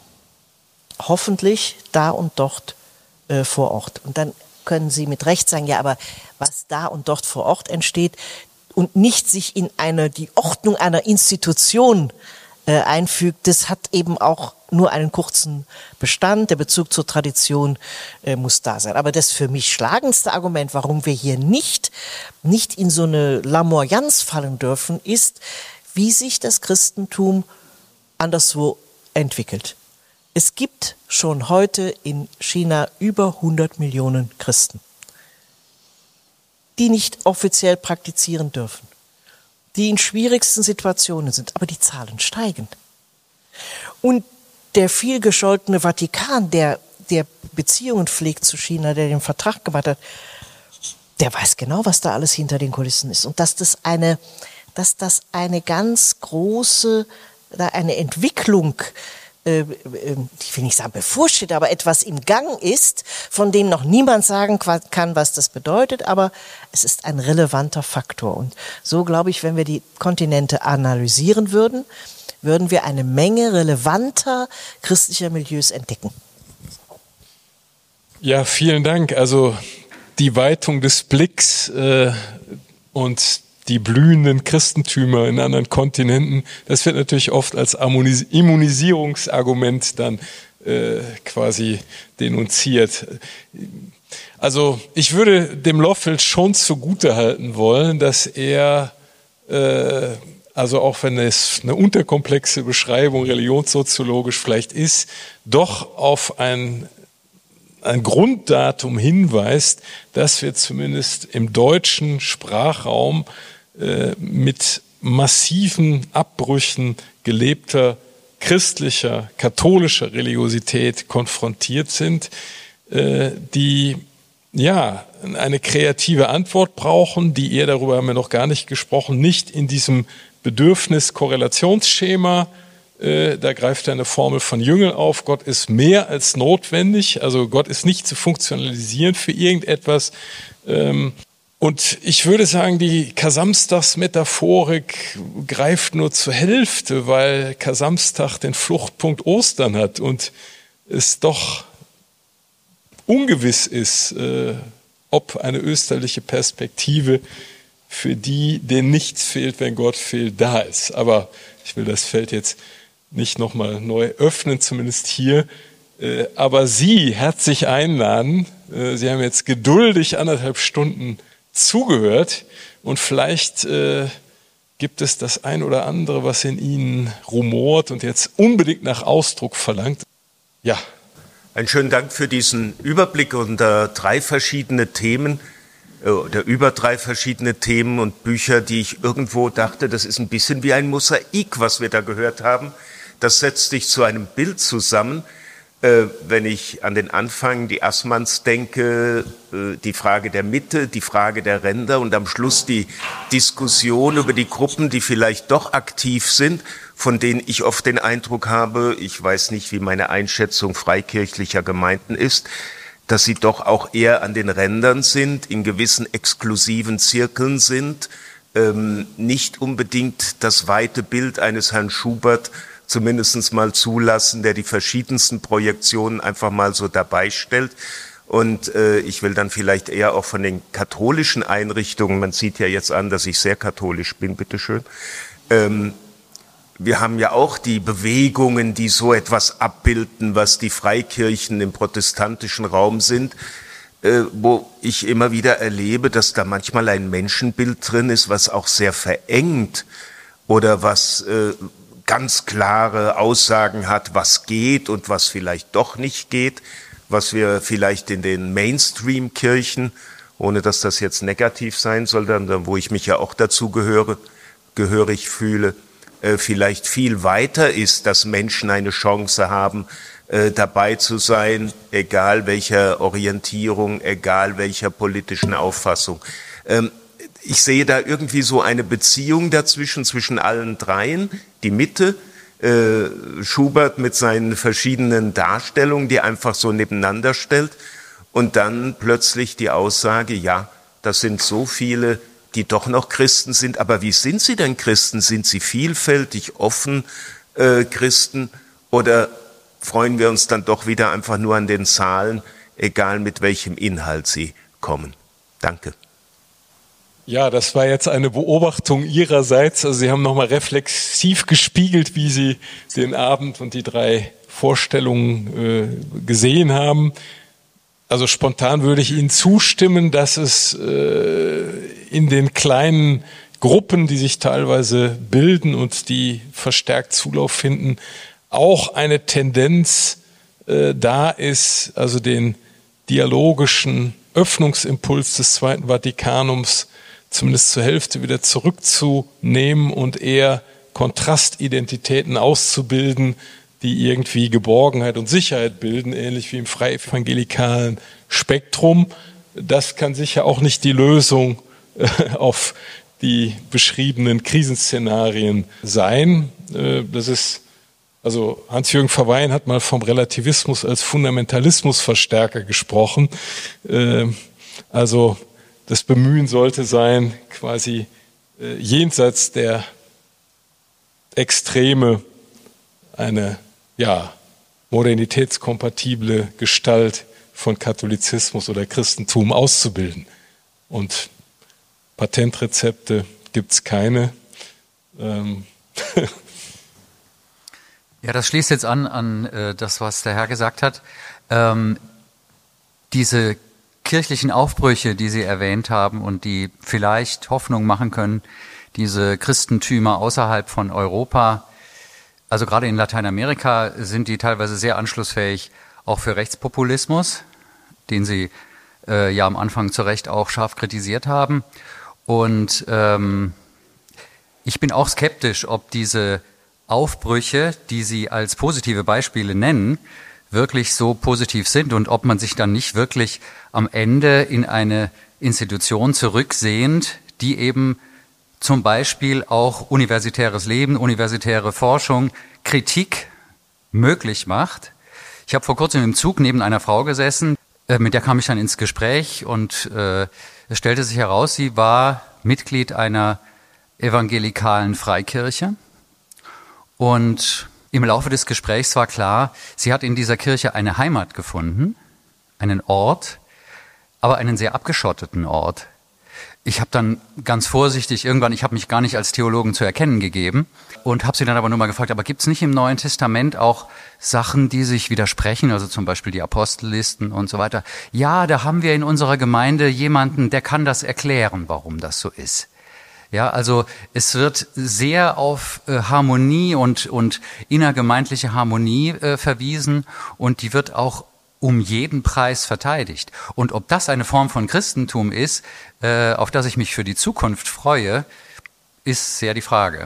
hoffentlich da und dort äh, vor Ort. Und dann können Sie mit Recht sagen, ja, aber was da und dort vor Ort entsteht und nicht sich in eine, die Ordnung einer Institution äh, einfügt, das hat eben auch nur einen kurzen Bestand. Der Bezug zur Tradition äh, muss da sein. Aber das für mich schlagendste Argument, warum wir hier nicht, nicht in so eine Lamoyanz fallen dürfen, ist, wie sich das Christentum anderswo entwickelt. Es gibt schon heute in China über hundert Millionen Christen, die nicht offiziell praktizieren dürfen, die in schwierigsten Situationen sind, aber die Zahlen steigen. Und der viel gescholtene Vatikan, der, der Beziehungen pflegt zu China, der den Vertrag gemacht hat, der weiß genau, was da alles hinter den Kulissen ist. Und dass das eine, dass das eine ganz große, eine Entwicklung, äh, ich will nicht sagen bevorsteht, aber etwas im Gang ist, von dem noch niemand sagen kann, was das bedeutet, aber es ist ein relevanter Faktor. Und so glaube ich, wenn wir die Kontinente analysieren würden, würden wir eine Menge relevanter christlicher Milieus entdecken. Ja, vielen Dank. Also die Weitung des Blicks äh, und die blühenden Christentümer in anderen Kontinenten, das wird natürlich oft als Immunisierungsargument dann äh, quasi denunziert. Also ich würde dem Lohfeld schon zugutehalten wollen, dass er äh, also auch wenn es eine unterkomplexe Beschreibung religionssoziologisch vielleicht ist, doch auf ein, ein Grunddatum hinweist, dass wir zumindest im deutschen Sprachraum äh, mit massiven Abbrüchen gelebter christlicher, katholischer Religiosität konfrontiert sind, äh, die ja eine kreative Antwort brauchen, die ihr, darüber haben wir noch gar nicht gesprochen, nicht in diesem Bedürfnis-Korrelationsschema. Äh, da greift er eine Formel von Jüngel auf. Gott ist mehr als notwendig. Also Gott ist nicht zu funktionalisieren für irgendetwas. Ähm, und ich würde sagen, die Kar-Samstags-Metaphorik greift nur zur Hälfte, weil Kar-Samstag den Fluchtpunkt Ostern hat und es doch ungewiss ist, äh, ob eine österliche Perspektive, für die denen nichts fehlt, wenn Gott fehlt, da ist. Aber ich will das Feld jetzt nicht nochmal neu öffnen, zumindest hier. Äh, aber Sie herzlich einladen. Äh, Sie haben jetzt geduldig anderthalb Stunden zugehört und vielleicht äh, gibt es das ein oder andere, was in Ihnen rumort und jetzt unbedingt nach Ausdruck verlangt. Ja. Einen schönen Dank für diesen Überblick unter drei verschiedene Themen oder über drei verschiedene Themen und Bücher, die ich irgendwo dachte, das ist ein bisschen wie ein Mosaik, was wir da gehört haben. Das setzt sich zu einem Bild zusammen. Äh, wenn ich an den Anfang, die Assmanns denke, äh, die Frage der Mitte, die Frage der Ränder und am Schluss die Diskussion über die Gruppen, die vielleicht doch aktiv sind, von denen ich oft den Eindruck habe, ich weiß nicht, wie meine Einschätzung freikirchlicher Gemeinden ist, dass sie doch auch eher an den Rändern sind, in gewissen exklusiven Zirkeln sind, ähm, nicht unbedingt das weite Bild eines Herrn Schubert zumindest mal zulassen, der die verschiedensten Projektionen einfach mal so dabei stellt. Und äh, ich will dann vielleicht eher auch von den katholischen Einrichtungen, man sieht ja jetzt an, dass ich sehr katholisch bin, bitteschön. Ähm, wir haben ja auch die Bewegungen, die so etwas abbilden, was die Freikirchen im protestantischen Raum sind, äh, wo ich immer wieder erlebe, dass da manchmal ein Menschenbild drin ist, was auch sehr verengt oder was äh, ganz klare Aussagen hat, was geht und was vielleicht doch nicht geht, was wir vielleicht in den Mainstream-Kirchen, ohne dass das jetzt negativ sein soll, dann, wo ich mich ja auch dazu gehöre, gehörig fühle, äh, vielleicht viel weiter ist, dass Menschen eine Chance haben, äh, dabei zu sein, egal welcher Orientierung, egal welcher politischen Auffassung. Ähm, Ich sehe da irgendwie so eine Beziehung dazwischen, zwischen allen dreien. Die Mitte, äh, Schubert mit seinen verschiedenen Darstellungen, die einfach so nebeneinander stellt. Und dann plötzlich die Aussage, ja, das sind so viele, die doch noch Christen sind. Aber wie sind sie denn Christen? Sind sie vielfältig, offen äh, Christen? Oder freuen wir uns dann doch wieder einfach nur an den Zahlen, egal mit welchem Inhalt sie kommen? Danke. Ja, das war jetzt eine Beobachtung Ihrerseits. Also Sie haben nochmal reflexiv gespiegelt, wie Sie den Abend und die drei Vorstellungen äh, gesehen haben. Also spontan würde ich Ihnen zustimmen, dass es äh, in den kleinen Gruppen, die sich teilweise bilden und die verstärkt Zulauf finden, auch eine Tendenz äh, da ist, also den dialogischen Öffnungsimpuls des Zweiten Vatikanums zumindest zur Hälfte wieder zurückzunehmen und eher Kontrastidentitäten auszubilden, die irgendwie Geborgenheit und Sicherheit bilden, ähnlich wie im freievangelikalen Spektrum. Das kann sicher auch nicht die Lösung äh, auf die beschriebenen Krisenszenarien sein. Äh, das ist, also Hans-Jürgen Verweyen hat mal vom Relativismus als Fundamentalismusverstärker gesprochen. Äh, also das Bemühen sollte sein, quasi äh, jenseits der Extreme eine ja, modernitätskompatible Gestalt von Katholizismus oder Christentum auszubilden. Und Patentrezepte gibt es keine. Ähm ja, das schließt jetzt an an äh, das, was der Herr gesagt hat. Ähm, diese kirchlichen Aufbrüche, die Sie erwähnt haben und die vielleicht Hoffnung machen können, diese Christentümer außerhalb von Europa, also gerade in Lateinamerika sind die teilweise sehr anschlussfähig, auch für Rechtspopulismus, den Sie äh, ja am Anfang zu Recht auch scharf kritisiert haben. Und ähm, ich bin auch skeptisch, ob diese Aufbrüche, die Sie als positive Beispiele nennen, wirklich so positiv sind und ob man sich dann nicht wirklich am Ende in eine Institution zurücksehnt, die eben zum Beispiel auch universitäres Leben, universitäre Forschung, Kritik möglich macht. Ich habe vor kurzem im Zug neben einer Frau gesessen, äh, mit der kam ich dann ins Gespräch und äh, es stellte sich heraus, sie war Mitglied einer evangelikalen Freikirche und im Laufe des Gesprächs war klar, sie hat in dieser Kirche eine Heimat gefunden, einen Ort, aber einen sehr abgeschotteten Ort. Ich habe dann ganz vorsichtig irgendwann, ich habe mich gar nicht als Theologen zu erkennen gegeben und habe sie dann aber nur mal gefragt, aber gibt es nicht im Neuen Testament auch Sachen, die sich widersprechen, also zum Beispiel die Apostellisten und so weiter? Ja, da haben wir in unserer Gemeinde jemanden, der kann das erklären, warum das so ist. Ja, also es wird sehr auf äh, Harmonie und, und innergemeindliche Harmonie äh, verwiesen und die wird auch um jeden Preis verteidigt. Und ob das eine Form von Christentum ist, äh, auf das ich mich für die Zukunft freue, ist sehr die Frage.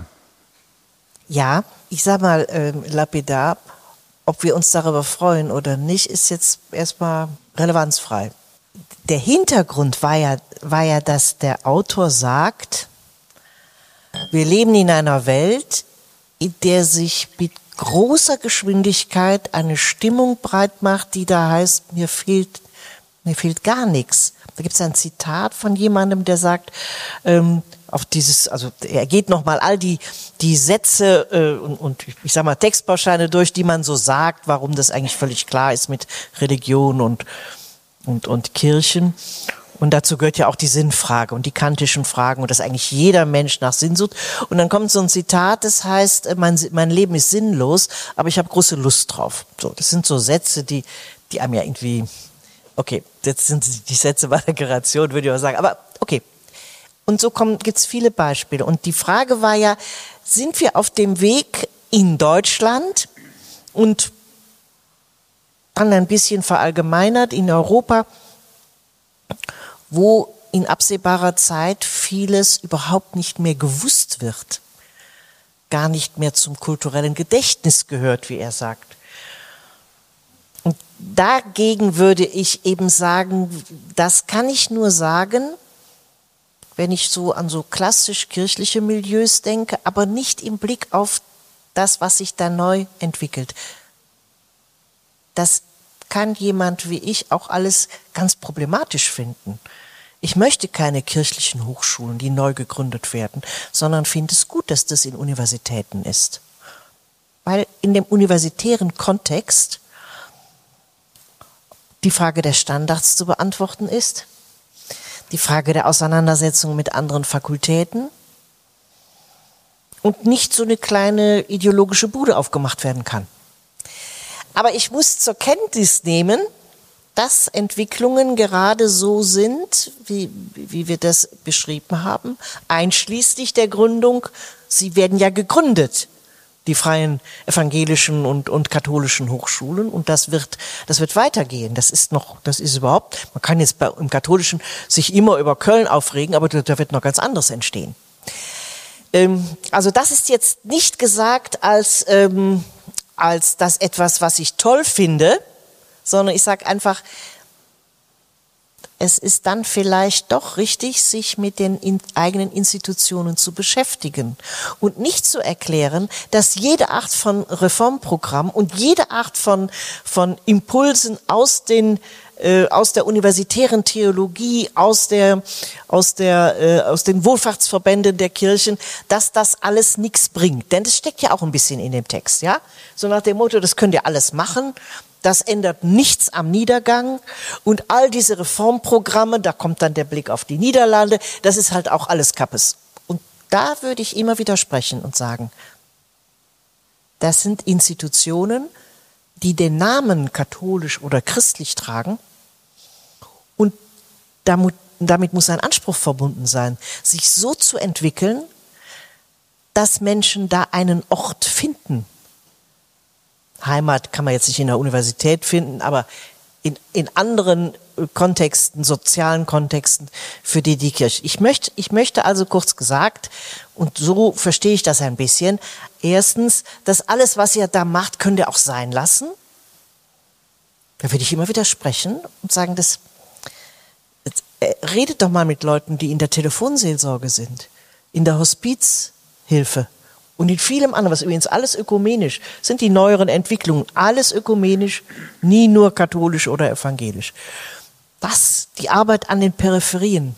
Ja, ich sag mal äh, lapidar, ob wir uns darüber freuen oder nicht, ist jetzt erstmal relevanzfrei. Der Hintergrund war ja, war ja, dass der Autor sagt, wir leben in einer Welt, in der sich mit großer Geschwindigkeit eine Stimmung breit macht, die da heißt, mir fehlt, mir fehlt gar nichts. Da gibt es ein Zitat von jemandem, der sagt, ähm, auf dieses, also er geht nochmal all die, die Sätze äh, und, und ich sag mal Textbausteine durch, die man so sagt, warum das eigentlich völlig klar ist mit Religion und, und, und Kirchen. Und dazu gehört ja auch die Sinnfrage und die kantischen Fragen und dass eigentlich jeder Mensch nach Sinn sucht. Und dann kommt so ein Zitat, das heißt, mein, mein Leben ist sinnlos, aber ich habe große Lust drauf. So, das sind so Sätze, die, die einem ja irgendwie, okay, jetzt sind die Sätze meiner Generation, würde ich mal sagen, aber okay. Und so gibt es viele Beispiele. Und die Frage war ja, sind wir auf dem Weg in Deutschland und dann ein bisschen verallgemeinert in Europa, wo in absehbarer Zeit vieles überhaupt nicht mehr gewusst wird, gar nicht mehr zum kulturellen Gedächtnis gehört, wie er sagt. Und dagegen würde ich eben sagen, das kann ich nur sagen, wenn ich so an so klassisch kirchliche Milieus denke, aber nicht im Blick auf das, was sich da neu entwickelt. Das kann jemand wie ich auch alles ganz problematisch finden. Ich möchte keine kirchlichen Hochschulen, die neu gegründet werden, sondern finde es gut, dass das in Universitäten ist. Weil in dem universitären Kontext die Frage der Standards zu beantworten ist, die Frage der Auseinandersetzung mit anderen Fakultäten und nicht so eine kleine ideologische Bude aufgemacht werden kann. Aber ich muss zur Kenntnis nehmen, dass Entwicklungen gerade so sind, wie, wie wir das beschrieben haben, einschließlich der Gründung, sie werden ja gegründet, die freien evangelischen und, und katholischen Hochschulen, und das wird, das wird weitergehen. Das ist noch, das ist überhaupt, man kann jetzt bei, im Katholischen sich immer über Köln aufregen, aber da, da wird noch ganz anderes entstehen. Ähm, also das ist jetzt nicht gesagt als, ähm, als das etwas, was ich toll finde, sondern ich sage einfach, es ist dann vielleicht doch richtig, sich mit den in, eigenen Institutionen zu beschäftigen und nicht zu erklären, dass jede Art von Reformprogramm und jede Art von, von Impulsen aus den äh, aus der universitären Theologie, aus der aus der äh, aus den Wohlfahrtsverbänden der Kirchen, dass das alles nichts bringt, denn das steckt ja auch ein bisschen in dem Text, ja, so nach dem Motto, das könnt ihr alles machen. Das ändert nichts am Niedergang, und all diese Reformprogramme, da kommt dann der Blick auf die Niederlande, das ist halt auch alles Kappes. Und da würde ich immer widersprechen und sagen, das sind Institutionen, die den Namen katholisch oder christlich tragen, und damit, damit muss ein Anspruch verbunden sein, sich so zu entwickeln, dass Menschen da einen Ort finden. Heimat kann man jetzt nicht in der Universität finden, aber in, in anderen Kontexten, sozialen Kontexten, für die die Kirche. Ich möchte, ich möchte also kurz gesagt, und so verstehe ich das ein bisschen, erstens, dass alles, was ihr da macht, könnt ihr auch sein lassen. Da würde ich immer widersprechen und sagen, das, äh, redet doch mal mit Leuten, die in der Telefonseelsorge sind. in der Hospizhilfe und in vielem anderen, was übrigens alles ökumenisch, sind die neueren Entwicklungen, alles ökumenisch, nie nur katholisch oder evangelisch. Das, die Arbeit an den Peripherien.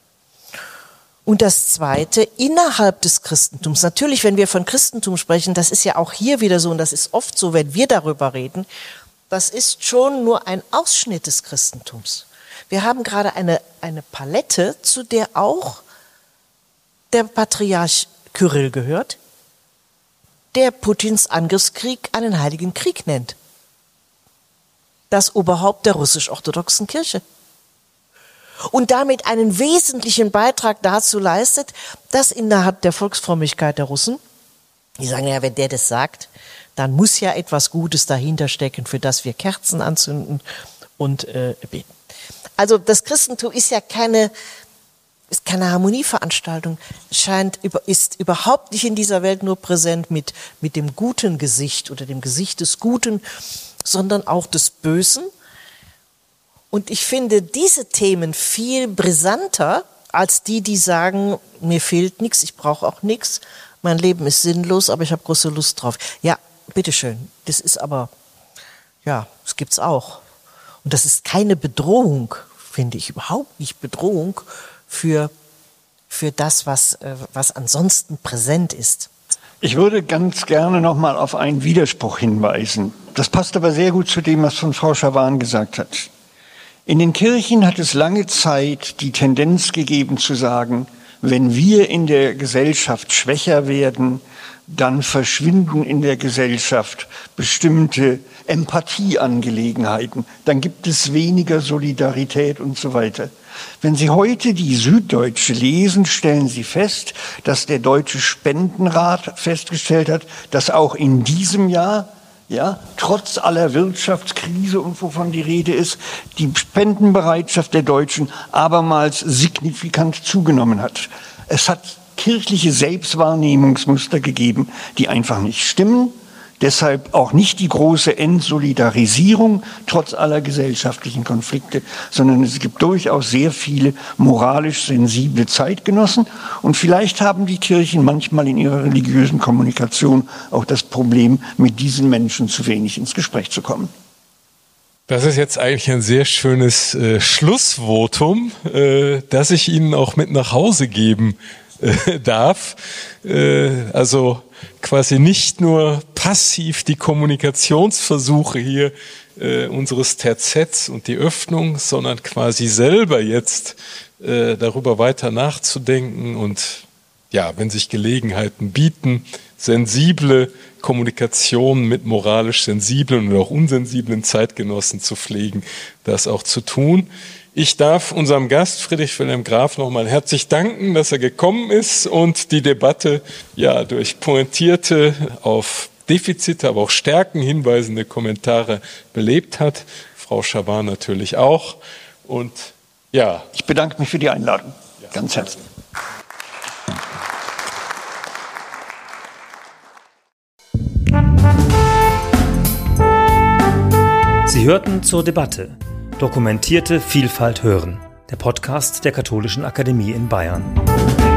Und das Zweite, innerhalb des Christentums. Natürlich, wenn wir von Christentum sprechen, das ist ja auch hier wieder so, und das ist oft so, wenn wir darüber reden, das ist schon nur ein Ausschnitt des Christentums. Wir haben gerade eine, eine Palette, zu der auch der Patriarch Kyrill gehört, der Putins Angriffskrieg einen heiligen Krieg nennt. Das Oberhaupt der russisch-orthodoxen Kirche. Und damit einen wesentlichen Beitrag dazu leistet, dass innerhalb der Volksfrömmigkeit der Russen, die sagen ja, wenn der das sagt, dann muss ja etwas Gutes dahinter stecken, für das wir Kerzen anzünden und äh, beten. Also das Christentum ist ja keine, ist keine Harmonieveranstaltung, scheint, ist überhaupt nicht in dieser Welt nur präsent mit, mit dem guten Gesicht oder dem Gesicht des Guten, sondern auch des Bösen. Und ich finde diese Themen viel brisanter als die, die sagen, mir fehlt nichts, ich brauche auch nichts, mein Leben ist sinnlos, aber ich habe große Lust drauf. Ja, bitteschön, das ist aber, ja, das gibt's auch. Und das ist keine Bedrohung, finde ich, überhaupt nicht Bedrohung für, für das, was, was ansonsten präsent ist. Ich würde ganz gerne noch mal auf einen Widerspruch hinweisen. Das passt aber sehr gut zu dem, was von Frau Schawan gesagt hat. In den Kirchen hat es lange Zeit die Tendenz gegeben zu sagen, wenn wir in der Gesellschaft schwächer werden, dann verschwinden in der Gesellschaft bestimmte Empathieangelegenheiten, dann gibt es weniger Solidarität und so weiter. Wenn Sie heute die Süddeutsche lesen, stellen Sie fest, dass der Deutsche Spendenrat festgestellt hat, dass auch in diesem Jahr, ja, trotz aller Wirtschaftskrise und wovon die Rede ist, die Spendenbereitschaft der Deutschen abermals signifikant zugenommen hat. Es hat kirchliche Selbstwahrnehmungsmuster gegeben, die einfach nicht stimmen. Deshalb auch nicht die große Entsolidarisierung trotz aller gesellschaftlichen Konflikte, sondern es gibt durchaus sehr viele moralisch sensible Zeitgenossen. Und vielleicht haben die Kirchen manchmal in ihrer religiösen Kommunikation auch das Problem, mit diesen Menschen zu wenig ins Gespräch zu kommen. Das ist jetzt eigentlich ein sehr schönes äh, Schlussvotum, äh, das ich Ihnen auch mit nach Hause geben äh, darf. Äh, also quasi nicht nur passiv die Kommunikationsversuche hier äh, unseres Terzets und die Öffnung, sondern quasi selber jetzt äh, darüber weiter nachzudenken und ja, wenn sich Gelegenheiten bieten, sensible Kommunikation mit moralisch sensiblen und auch unsensiblen Zeitgenossen zu pflegen, das auch zu tun. Ich darf unserem Gast Friedrich Wilhelm Graf nochmal herzlich danken, dass er gekommen ist und die Debatte ja durch pointierte, auf Defizite, aber auch Stärken hinweisende Kommentare belebt hat. Frau Schawan natürlich auch. Und ja. Ich bedanke mich für die Einladung. Ja. Ganz herzlich. Sie hörten zur Debatte Dokumentierte Vielfalt hören, der Podcast der Katholischen Akademie in Bayern.